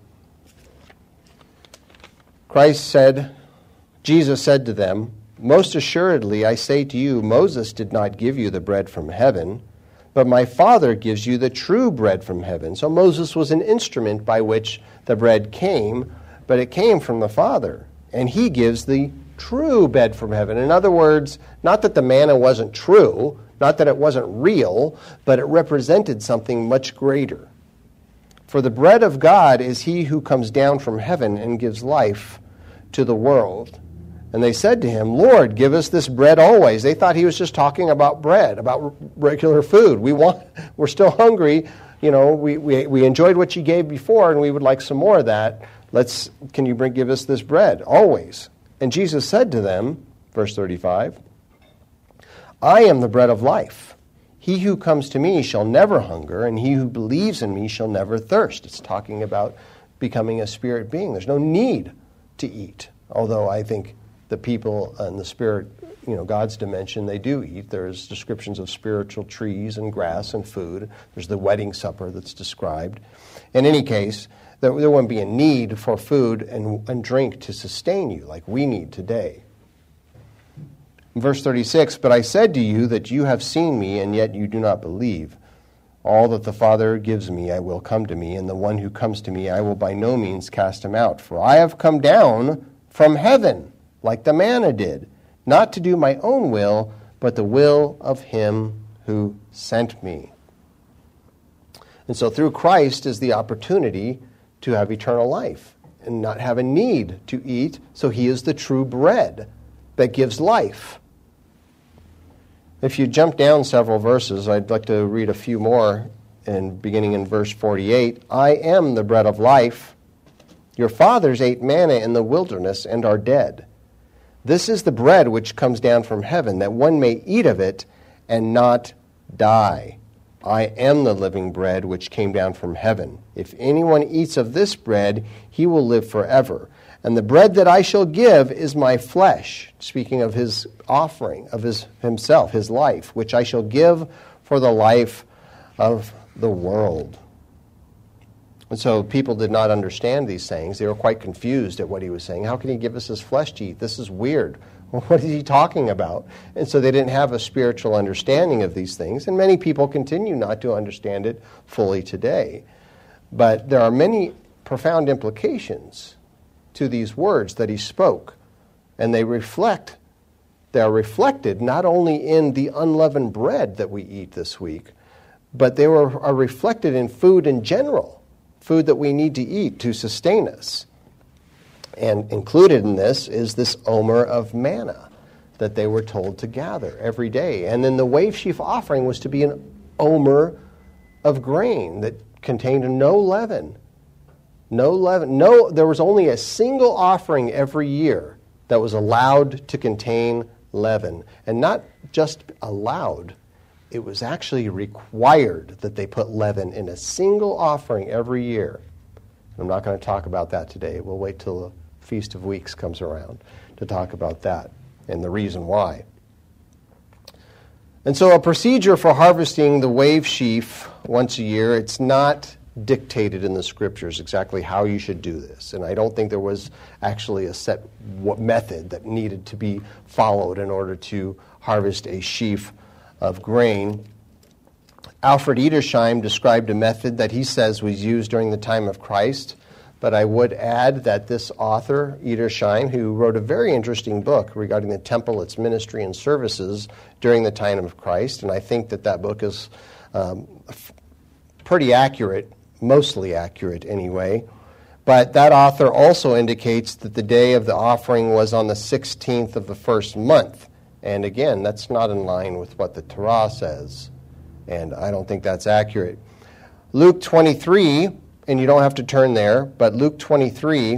Jesus said to them, "Most assuredly I say to you, Moses did not give you the bread from heaven, but my Father gives you the true bread from heaven." So Moses was an instrument by which the bread came, but it came from the Father. And he gives the true bread from heaven. In other words, not that the manna wasn't true, not that it wasn't real, but it represented something much greater. For the bread of God is he who comes down from heaven and gives life to the world. And they said to him, "Lord, give us this bread always." They thought he was just talking about bread, about regular food. We're still hungry. You know, we enjoyed what you gave before, and we would like some more of that. Can you give us this bread always? And Jesus said to them, verse 35, "I am the bread of life. He who comes to me shall never hunger, and he who believes in me shall never thirst." It's talking about becoming a spirit being. There's no need to eat, although I think the people in the spirit, God's dimension, they do eat. There's descriptions of spiritual trees and grass and food. There's the wedding supper that's described. In any case, there wouldn't be a need for food and drink to sustain you like we need today. In verse 36, "But I said to you that you have seen me, and yet you do not believe. All that the Father gives me, I will come to me, and the one who comes to me, I will by no means cast him out. For I have come down from heaven, like the manna did, not to do my own will, but the will of him who sent me." And so through Christ is the opportunity to have eternal life and not have a need to eat. So he is the true bread that gives life. If you jump down several verses, I'd like to read a few more, and beginning in verse 48. "I am the bread of life. Your fathers ate manna in the wilderness and are dead. This is the bread which comes down from heaven, that one may eat of it and not die. I am the living bread which came down from heaven. If anyone eats of this bread, he will live forever. And the bread that I shall give is my flesh," speaking of his offering, of himself, his life, "which I shall give for the life of the world." And so people did not understand these sayings. They were quite confused at what he was saying. How can he give us his flesh to eat? This is weird. What is he talking about? And so they didn't have a spiritual understanding of these things. And many people continue not to understand it fully today. But there are many profound implications to these words that he spoke. And they are reflected not only in the unleavened bread that we eat this week, but they are reflected in food in general, food that we need to eat to sustain us. And included in this is this omer of manna that they were told to gather every day. And then the wave sheaf offering was to be an omer of grain that contained no leaven. There was only a single offering every year that was allowed to contain leaven. And not just allowed, it was actually required that they put leaven in a single offering every year. I'm not going to talk about that today. We'll wait till the Feast of Weeks comes around to talk about that and the reason why. And so a procedure for harvesting the wave sheaf once a year, it's not dictated in the Scriptures exactly how you should do this. And I don't think there was actually a set method that needed to be followed in order to harvest a sheaf of grain. Alfred Edersheim described a method that he says was used during the time of Christ. But I would add that this author, Edersheim, who wrote a very interesting book regarding the temple, its ministry, and services during the time of Christ, and I think that book is pretty accurate, mostly accurate anyway. But that author also indicates that the day of the offering was on the 16th of the first month. And again, that's not in line with what the Torah says, and I don't think that's accurate. Luke 23, and you don't have to turn there, but Luke 23,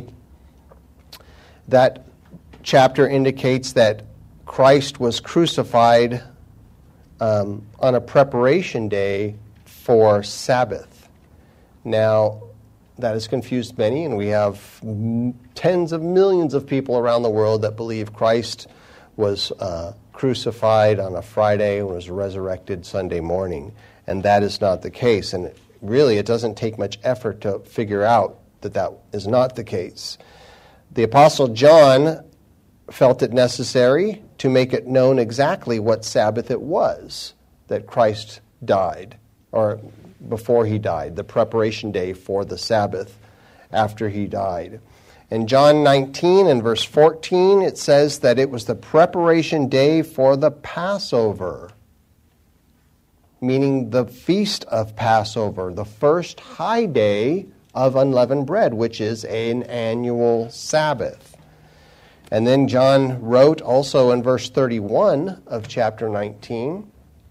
that chapter indicates that Christ was crucified on a preparation day for Sabbath. Now, that has confused many, and we have tens of millions of people around the world that believe Christ was crucified on a Friday and was resurrected Sunday morning, and that is not the case. And really, it doesn't take much effort to figure out that is not the case. The Apostle John felt it necessary to make it known exactly what Sabbath it was that Christ died, or before he died, the preparation day for the Sabbath after he died. In John 19 and verse 14, it says that it was the preparation day for the Passover, meaning the feast of Passover, the first high day of unleavened bread, which is an annual Sabbath. And then John wrote also in verse 31 of chapter 19,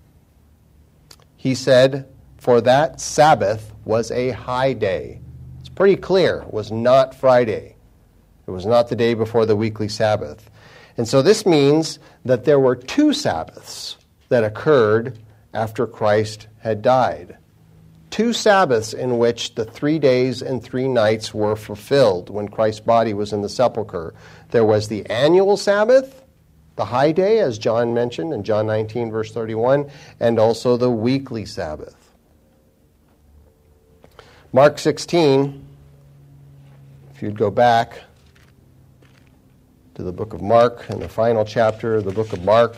he said, "For that Sabbath was a high day." It's pretty clear, it was not Friday. It was not the day before the weekly Sabbath. And so this means that there were two Sabbaths that occurred after Christ had died. Two Sabbaths in which the 3 days and 3 nights were fulfilled when Christ's body was in the sepulcher. There was the annual Sabbath, the high day, as John mentioned in John 19, verse 31, and also the weekly Sabbath. Mark 16, if you'd go back to the book of Mark, in the final chapter of the book of Mark.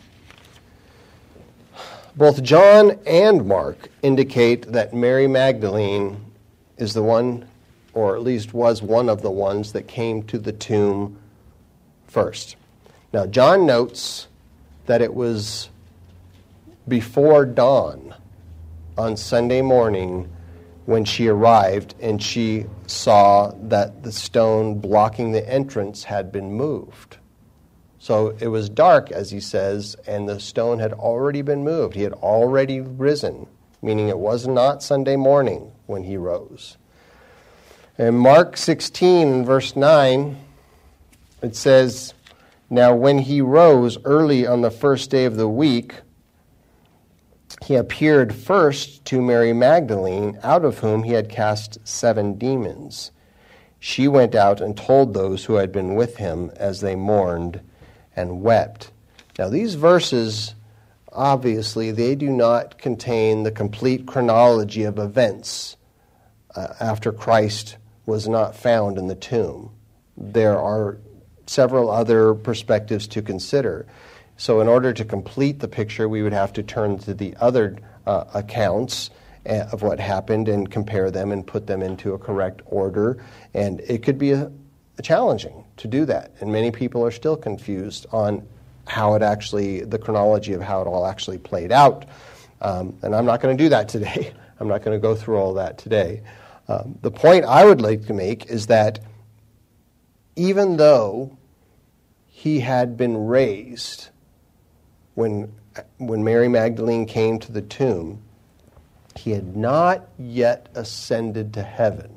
Both John and Mark indicate that Mary Magdalene is the one, or at least was one of the ones that came to the tomb first. Now, John notes that it was before dawn on Sunday morning when she arrived and she saw that the stone blocking the entrance had been moved. So it was dark, as he says, and the stone had already been moved. He had already risen, meaning it was not Sunday morning when he rose. In Mark 16, verse 9, it says, "Now when he rose early on the first day of the week, he appeared first to Mary Magdalene, out of whom he had cast 7 demons. She went out and told those who had been with him as they mourned and wept. Now these verses, obviously, they do not contain the complete chronology of events after Christ was not found in the tomb. There are several other perspectives to consider. So in order to complete the picture, we would have to turn to the other accounts of what happened and compare them and put them into a correct order. And it could be challenging to do that. And many people are still confused on how it actually, the chronology of how it all actually played out. And I'm not going to do that today. I'm not going to go through all that today. The point I would like to make is that even though he had been raised when Mary Magdalene came to the tomb, he had not yet ascended to heaven.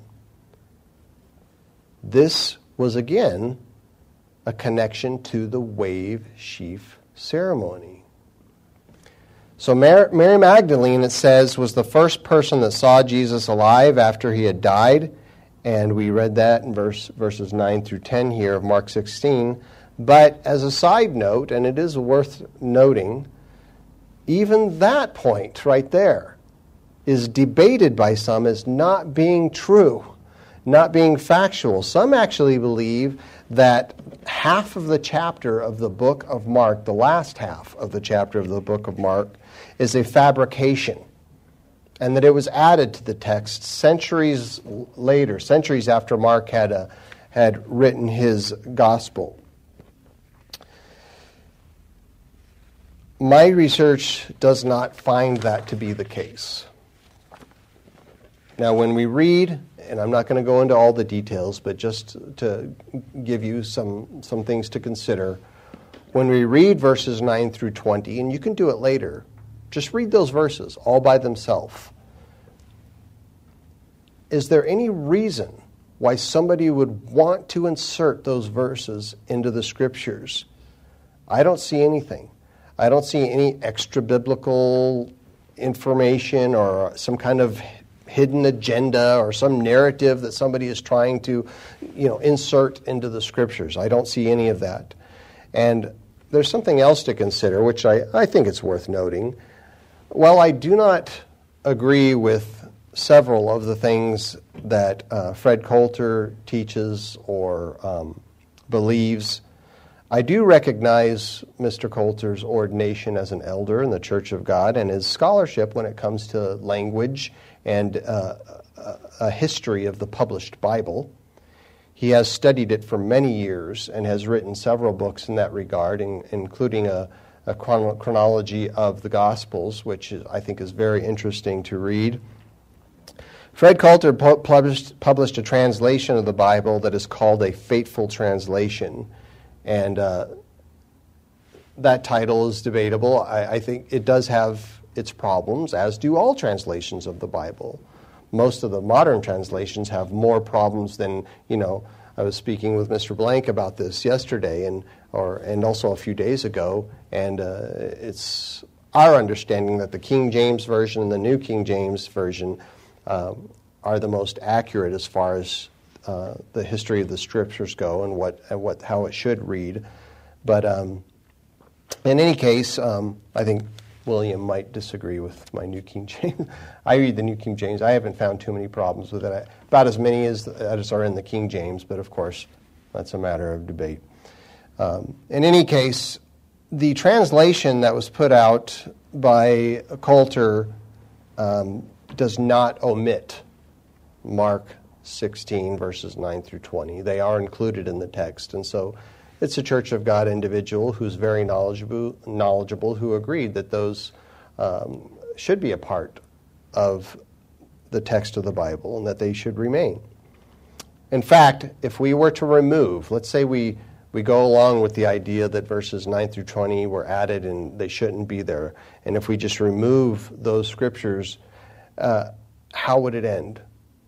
This was again a connection to the wave sheaf ceremony. So Mary Magdalene, it says, was the first person that saw Jesus alive after he had died, and we read that in verses 9 through 10 here of Mark 16. But as a side note, and it is worth noting, even that point right there is debated by some as not being true, not being factual. Some actually believe that half of the chapter of the book of Mark, the last half of the chapter of the book of Mark, is a fabrication, and that it was added to the text centuries later, centuries after Mark had written his gospel. My research does not find that to be the case. Now, when we read, and I'm not going to go into all the details, but just to give you some things to consider, when we read verses 9 through 20, and you can do it later, just read those verses all by themselves. Is there any reason why somebody would want to insert those verses into the Scriptures? I don't see anything. I don't see any extra biblical information or some kind of hidden agenda or some narrative that somebody is trying to, insert into the Scriptures. I don't see any of that. And there's something else to consider, which I think it's worth noting. While I do not agree with several of the things that Fred Coulter teaches or believes, I do recognize Mr. Coulter's ordination as an elder in the Church of God and his scholarship when it comes to language and a history of the published Bible. He has studied it for many years and has written several books in that regard, including a chronology of the Gospels, which I think is very interesting to read. Fred Coulter published a translation of the Bible that is called a Faithful Translation. And that title is debatable. I think it does have its problems, as do all translations of the Bible. Most of the modern translations have more problems than, I was speaking with Mr. Blank about this yesterday and also a few days ago, and it's our understanding that the King James Version and the New King James Version are the most accurate as far as the history of the Scriptures go and how it should read. But in any case, I think William might disagree with my New King James. I read the New King James. I haven't found too many problems with it. About as many as are in the King James, but of course, that's a matter of debate. In any case, the translation that was put out by Coulter does not omit Mark 16, verses 9 through 20. They are included in the text, and so it's a Church of God individual who's very knowledgeable who agreed that those should be a part of the text of the Bible and that they should remain. In fact, if we were to remove, let's say we go along with the idea that verses 9 through 20 were added and they shouldn't be there, and if we just remove those scriptures, how would it end?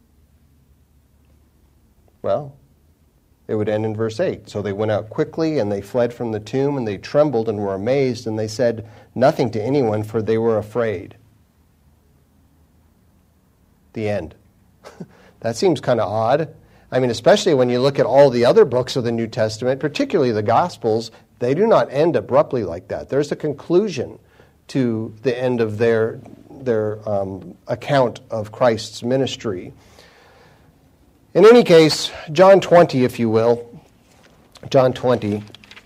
Well, it would end in verse 8. So they went out quickly, and they fled from the tomb, and they trembled and were amazed, and they said nothing to anyone, for they were afraid. The end. That seems kind of odd. I mean, especially when you look at all the other books of the New Testament, particularly the Gospels, they do not end abruptly like that. There's a conclusion to the end of their account of Christ's ministry. In any case, John 20, if you will, John 20.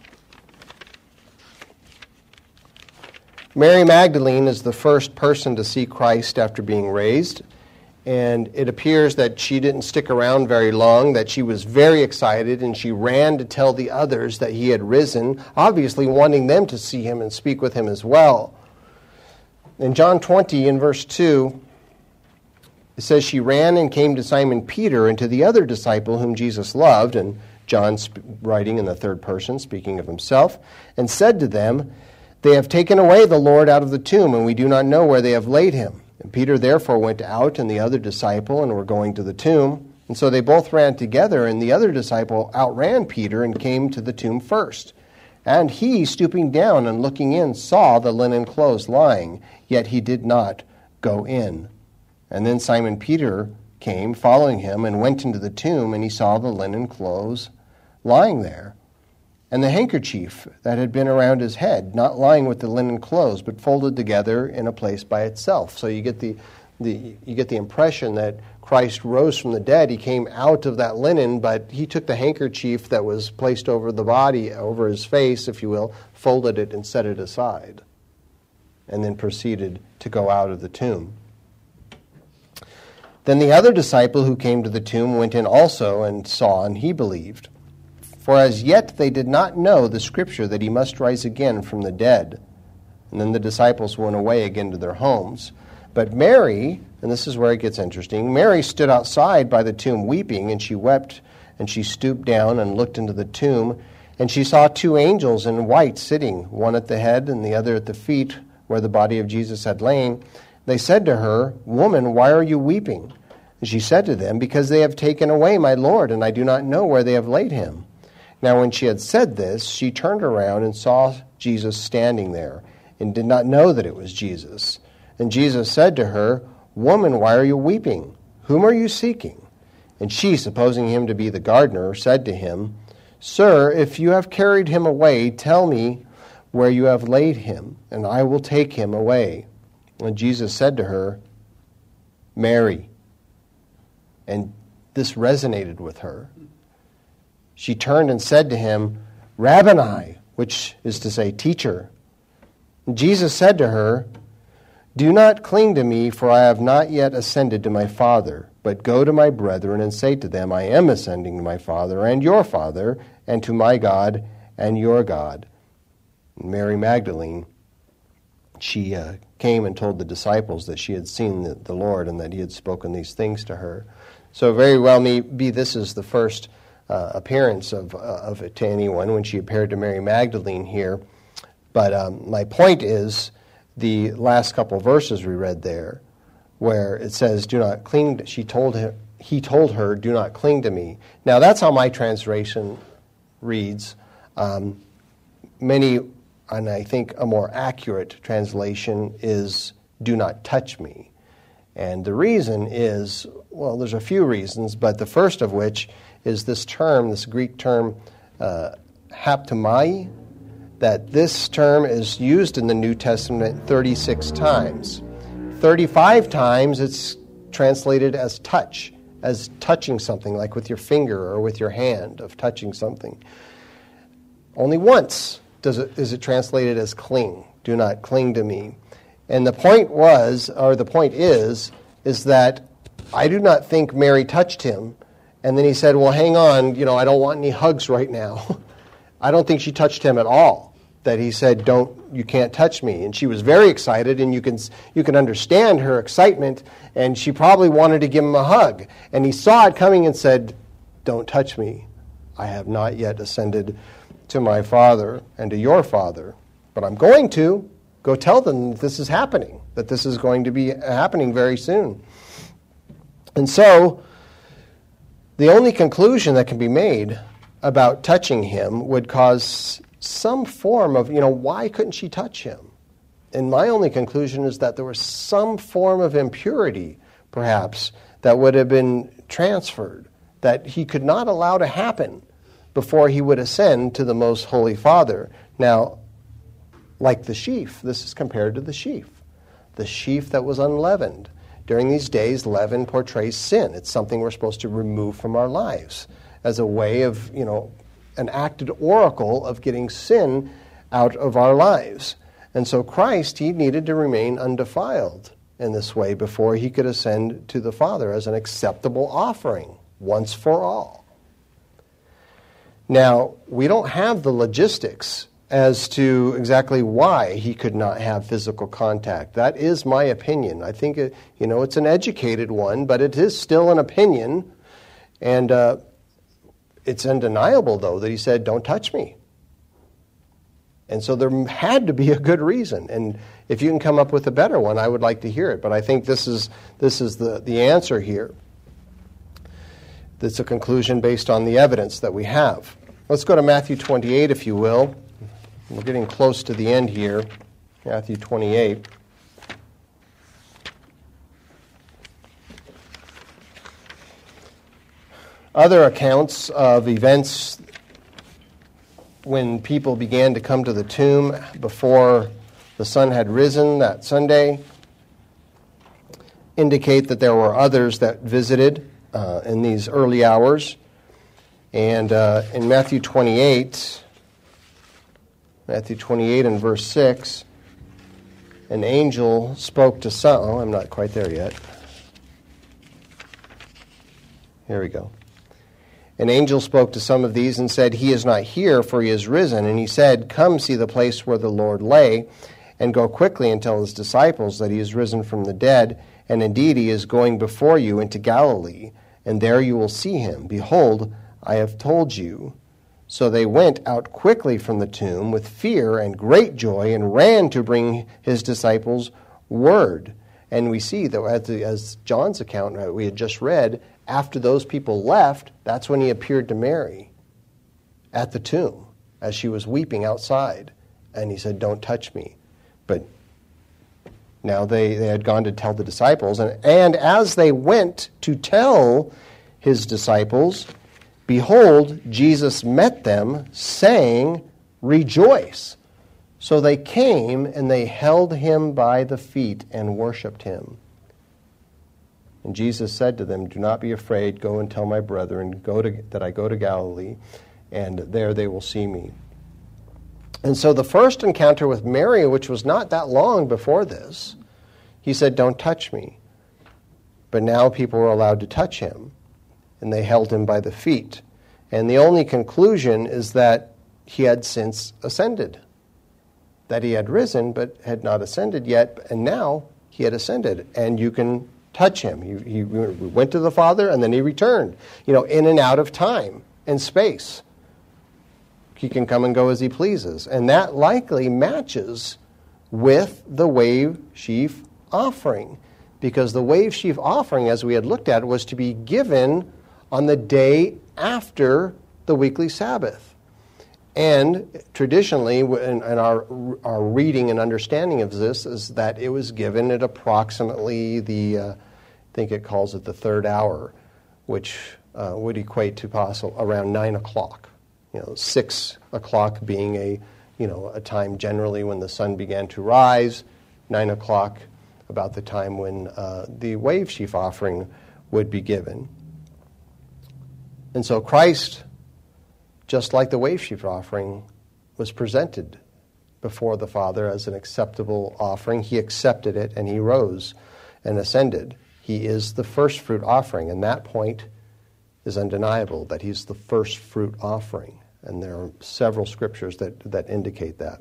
Mary Magdalene is the first person to see Christ after being raised, and it appears that she didn't stick around very long, that she was very excited, and she ran to tell the others that he had risen, obviously wanting them to see him and speak with him as well. In John 20, in verse 2, it says, she ran and came to Simon Peter and to the other disciple whom Jesus loved, and John's writing in the third person, speaking of himself, and said to them, they have taken away the Lord out of the tomb, and we do not know where they have laid him. And Peter therefore went out, and the other disciple, and were going to the tomb. And so they both ran together, and the other disciple outran Peter and came to the tomb first. And he, stooping down and looking in, saw the linen clothes lying, yet he did not go in. And then Simon Peter came, following him, and went into the tomb, and he saw the linen clothes lying there, and the handkerchief that had been around his head, not lying with the linen clothes, but folded together in a place by itself. So you get the impression that Christ rose from the dead. He came out of that linen, but he took the handkerchief that was placed over the body, over his face, if you will, folded it and set it aside, and then proceeded to go out of the tomb. Then the other disciple who came to the tomb went in also and saw, and he believed. For as yet they did not know the scripture that he must rise again from the dead. And then the disciples went away again to their homes. But Mary, and this is where it gets interesting, Mary stood outside by the tomb weeping, and she wept, and she stooped down and looked into the tomb, and she saw two angels in white sitting, one at the head and the other at the feet, where the body of Jesus had lain. They said to her, Woman, why are you weeping? And she said to them, Because they have taken away my Lord, and I do not know where they have laid him. Now when she had said this, she turned around and saw Jesus standing there, and did not know that it was Jesus. And Jesus said to her, Woman, why are you weeping? Whom are you seeking? And she, supposing him to be the gardener, said to him, Sir, if you have carried him away, tell me where you have laid him, and I will take him away. And Jesus said to her, Mary. And this resonated with her. She turned and said to him, Rabboni, which is to say, teacher. And Jesus said to her, Do not cling to me, for I have not yet ascended to my Father, but go to my brethren and say to them, I am ascending to my Father and your Father, and to my God and your God. And Mary Magdalene, she came and told the disciples that she had seen the Lord and that he had spoken these things to her. So very well maybe this is the first appearance of it to anyone when she appeared to Mary Magdalene here. But my point is the last couple verses we read there, where it says, "Do not cling." He told her, "Do not cling to me." Now that's how my translation reads. Many, and I think a more accurate translation is, "Do not touch me." And the reason is, well, there's a few reasons, but the first of which is this term, this Greek term, haptomai, that this term is used in the New Testament 36 times. 35 times it's translated as touch, as touching something, like with your finger or with your hand, of touching something. Only once is it translated as cling. Do not cling to me. And the point is that I do not think Mary touched him. And then he said, well, hang on, I don't want any hugs right now. I don't think she touched him at all. That he said, you can't touch me. And she was very excited, and you can understand her excitement, and she probably wanted to give him a hug. And he saw it coming and said, don't touch me. I have not yet ascended to my Father and to your Father. But I'm going to go tell them that this is happening, that this is going to be happening very soon. And so, the only conclusion that can be made about touching him would cause some form of, why couldn't she touch him? And my only conclusion is that there was some form of impurity, perhaps, that would have been transferred, that he could not allow to happen before he would ascend to the Most Holy Father. Now, like the sheaf, this is compared to the sheaf that was unleavened. During these days, leaven portrays sin. It's something we're supposed to remove from our lives as a way of, an acted oracle of getting sin out of our lives. And so Christ, he needed to remain undefiled in this way before he could ascend to the Father as an acceptable offering, once for all. Now, we don't have the logistics as to exactly why he could not have physical contact. That is my opinion. I think, it's an educated one, but it is still an opinion. And it's undeniable, though, that he said, "Don't touch me." And so there had to be a good reason. And if you can come up with a better one, I would like to hear it. But I think this is the answer here. That's a conclusion based on the evidence that we have. Let's go to Matthew 28, if you will. We're getting close to the end here. Matthew 28. Other accounts of events when people began to come to the tomb before the sun had risen that Sunday indicate that there were others that visited in these early hours. And in Matthew 28 and verse 6, an angel spoke to some... Oh, I'm not quite there yet. Here we go. An angel spoke to some of these and said, "He is not here, for he is risen." And he said, "Come see the place where the Lord lay, and go quickly and tell his disciples that he is risen from the dead. And indeed he is going before you into Galilee, and there you will see him. Behold, I have told you." So they went out quickly from the tomb with fear and great joy, and ran to bring his disciples word. And we see that as John's account we had just read, after those people left, that's when he appeared to Mary at the tomb as she was weeping outside. And he said, "Don't touch me." But now they had gone to tell the disciples. And as they went to tell his disciples, behold, Jesus met them, saying, "Rejoice." So they came and they held him by the feet and worshipped him. And Jesus said to them, "Do not be afraid. Go and tell my brethren that I go to Galilee, and there they will see me." And so the first encounter with Mary, which was not that long before this, he said, "Don't touch me." But now people were allowed to touch him, and they held him by the feet. And the only conclusion is that he had since ascended, that he had risen but had not ascended yet, and now he had ascended, and you can touch him. He went to the Father, and then he returned, in and out of time and space. He can come and go as he pleases. And that likely matches with the wave sheaf offering, because the wave sheaf offering, as we had looked at, was to be given on the day after the weekly Sabbath. And traditionally, in our reading and understanding of this, is that it was given at approximately I think it calls it the third hour, which would equate to around 9 o'clock. 6 o'clock being a time generally when the sun began to rise, 9 o'clock about the time when the wave sheaf offering would be given. And so Christ, just like the wave sheaf offering, was presented before the Father as an acceptable offering. He accepted it, and he rose and ascended. He is the first fruit offering, and that point is undeniable, that he's the first fruit offering. And there are several scriptures that indicate that.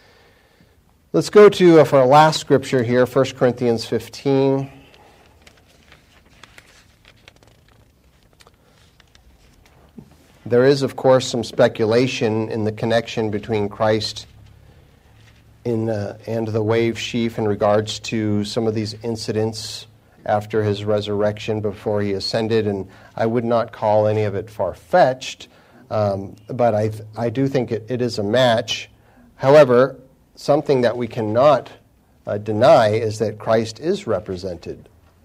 Let's go to, for our last scripture here, 1 Corinthians 15. There is, of course, some speculation in the connection between Christ and the wave sheaf in regards to some of these incidents after his resurrection before he ascended, and I would not call any of it far-fetched, but I do think it is a match. However, something that we cannot deny is that Christ is represented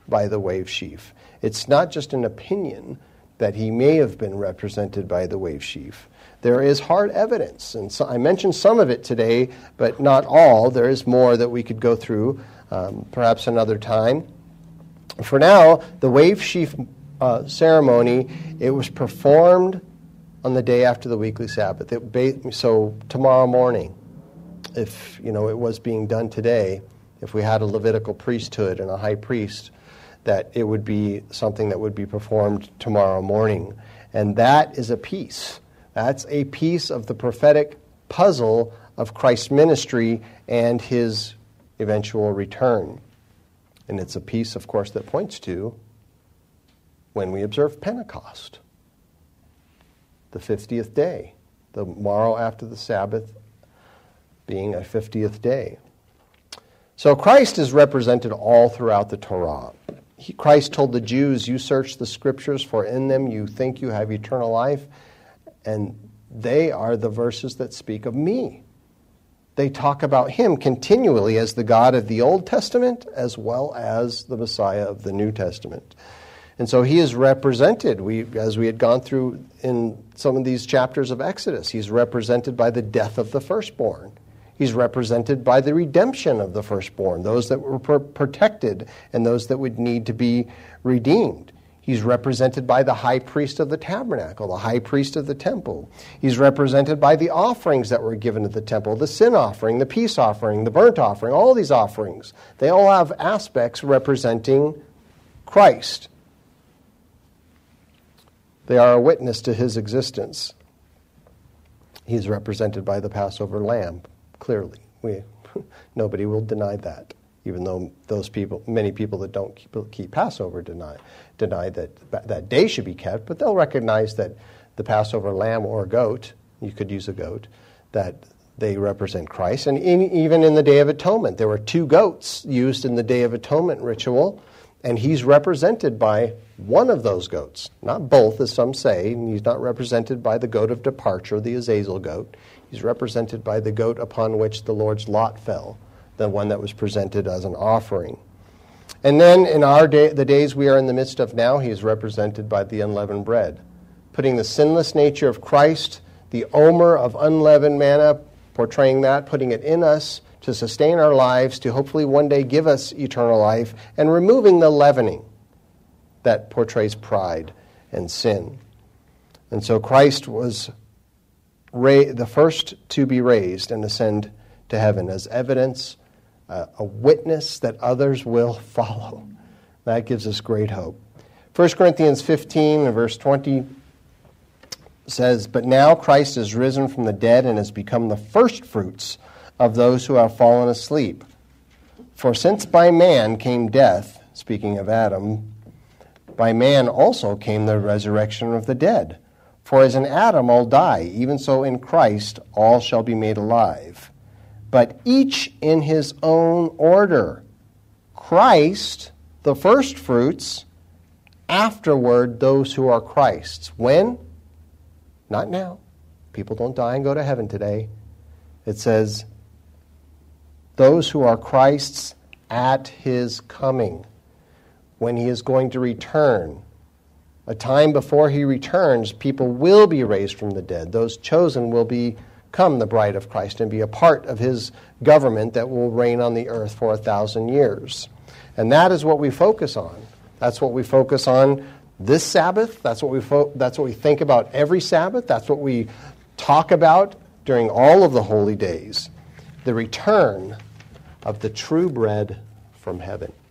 by the wave sheaf. It's not just an opinion that he may have been represented by the wave sheaf. There is hard evidence, and so I mentioned some of it today, but not all. There is more that we could go through, perhaps another time. For now, the wave sheaf ceremony, it was performed on the day after the weekly Sabbath. So tomorrow morning, if it was being done today, if we had a Levitical priesthood and a high priest, that it would be something that would be performed tomorrow morning. And that is a piece. That's a piece of the prophetic puzzle of Christ's ministry and his eventual return. And it's a piece, of course, that points to when we observe Pentecost, the 50th day, the morrow after the Sabbath being a 50th day. So Christ is represented all throughout the Torah. Christ told the Jews, you search the Scriptures, for in them you think you have eternal life, and they are the verses that speak of me. They talk about him continually as the God of the Old Testament as well as the Messiah of the New Testament. And so he is represented, as we had gone through in some of these chapters of Exodus, he's represented by the death of the firstborn. He's represented by the redemption of the firstborn, those that were protected and those that would need to be redeemed. He's represented by the high priest of the tabernacle, the high priest of the temple. He's represented by the offerings that were given at the temple, the sin offering, the peace offering, the burnt offering, all these offerings. They all have aspects representing Christ. They are a witness to his existence. He's represented by the Passover lamb, clearly. Nobody will deny that, even though many people that don't keep Passover deny that day should be kept, but they'll recognize that the Passover lamb or goat, you could use a goat, that they represent Christ. And even in the Day of Atonement, there were 2 goats used in the Day of Atonement ritual, and he's represented by one of those goats, not both, as some say. He's not represented by the goat of departure, the Azazel goat. He's represented by the goat upon which the Lord's lot fell, the one that was presented as an offering. And then in our day, the days we are in the midst of now, he is represented by the unleavened bread, putting the sinless nature of Christ, the omer of unleavened manna, portraying that, putting it in us to sustain our lives, to hopefully one day give us eternal life, and removing the leavening that portrays pride and sin. And so Christ was the first to be raised and ascend to heaven as evidence, a witness that others will follow. That gives us great hope. 1 Corinthians 15 and verse 20 says, "But now Christ is risen from the dead and has become the firstfruits of those who have fallen asleep. For since by man came death," speaking of Adam, "by man also came the resurrection of the dead. For as in Adam all die, even so in Christ all shall be made alive. But each in his own order. Christ, the firstfruits, afterward those who are Christ's." When? Not now. People don't die and go to heaven today. It says, those who are Christ's at his coming, when he is going to return. A time before he returns, people will be raised from the dead. Those chosen will become the bride of Christ and be a part of his government that will reign on the earth for 1,000 years. And that is what we focus on. That's what we focus on this Sabbath. That's what we think about every Sabbath. That's what we talk about during all of the holy days. The return of the true bread from heaven.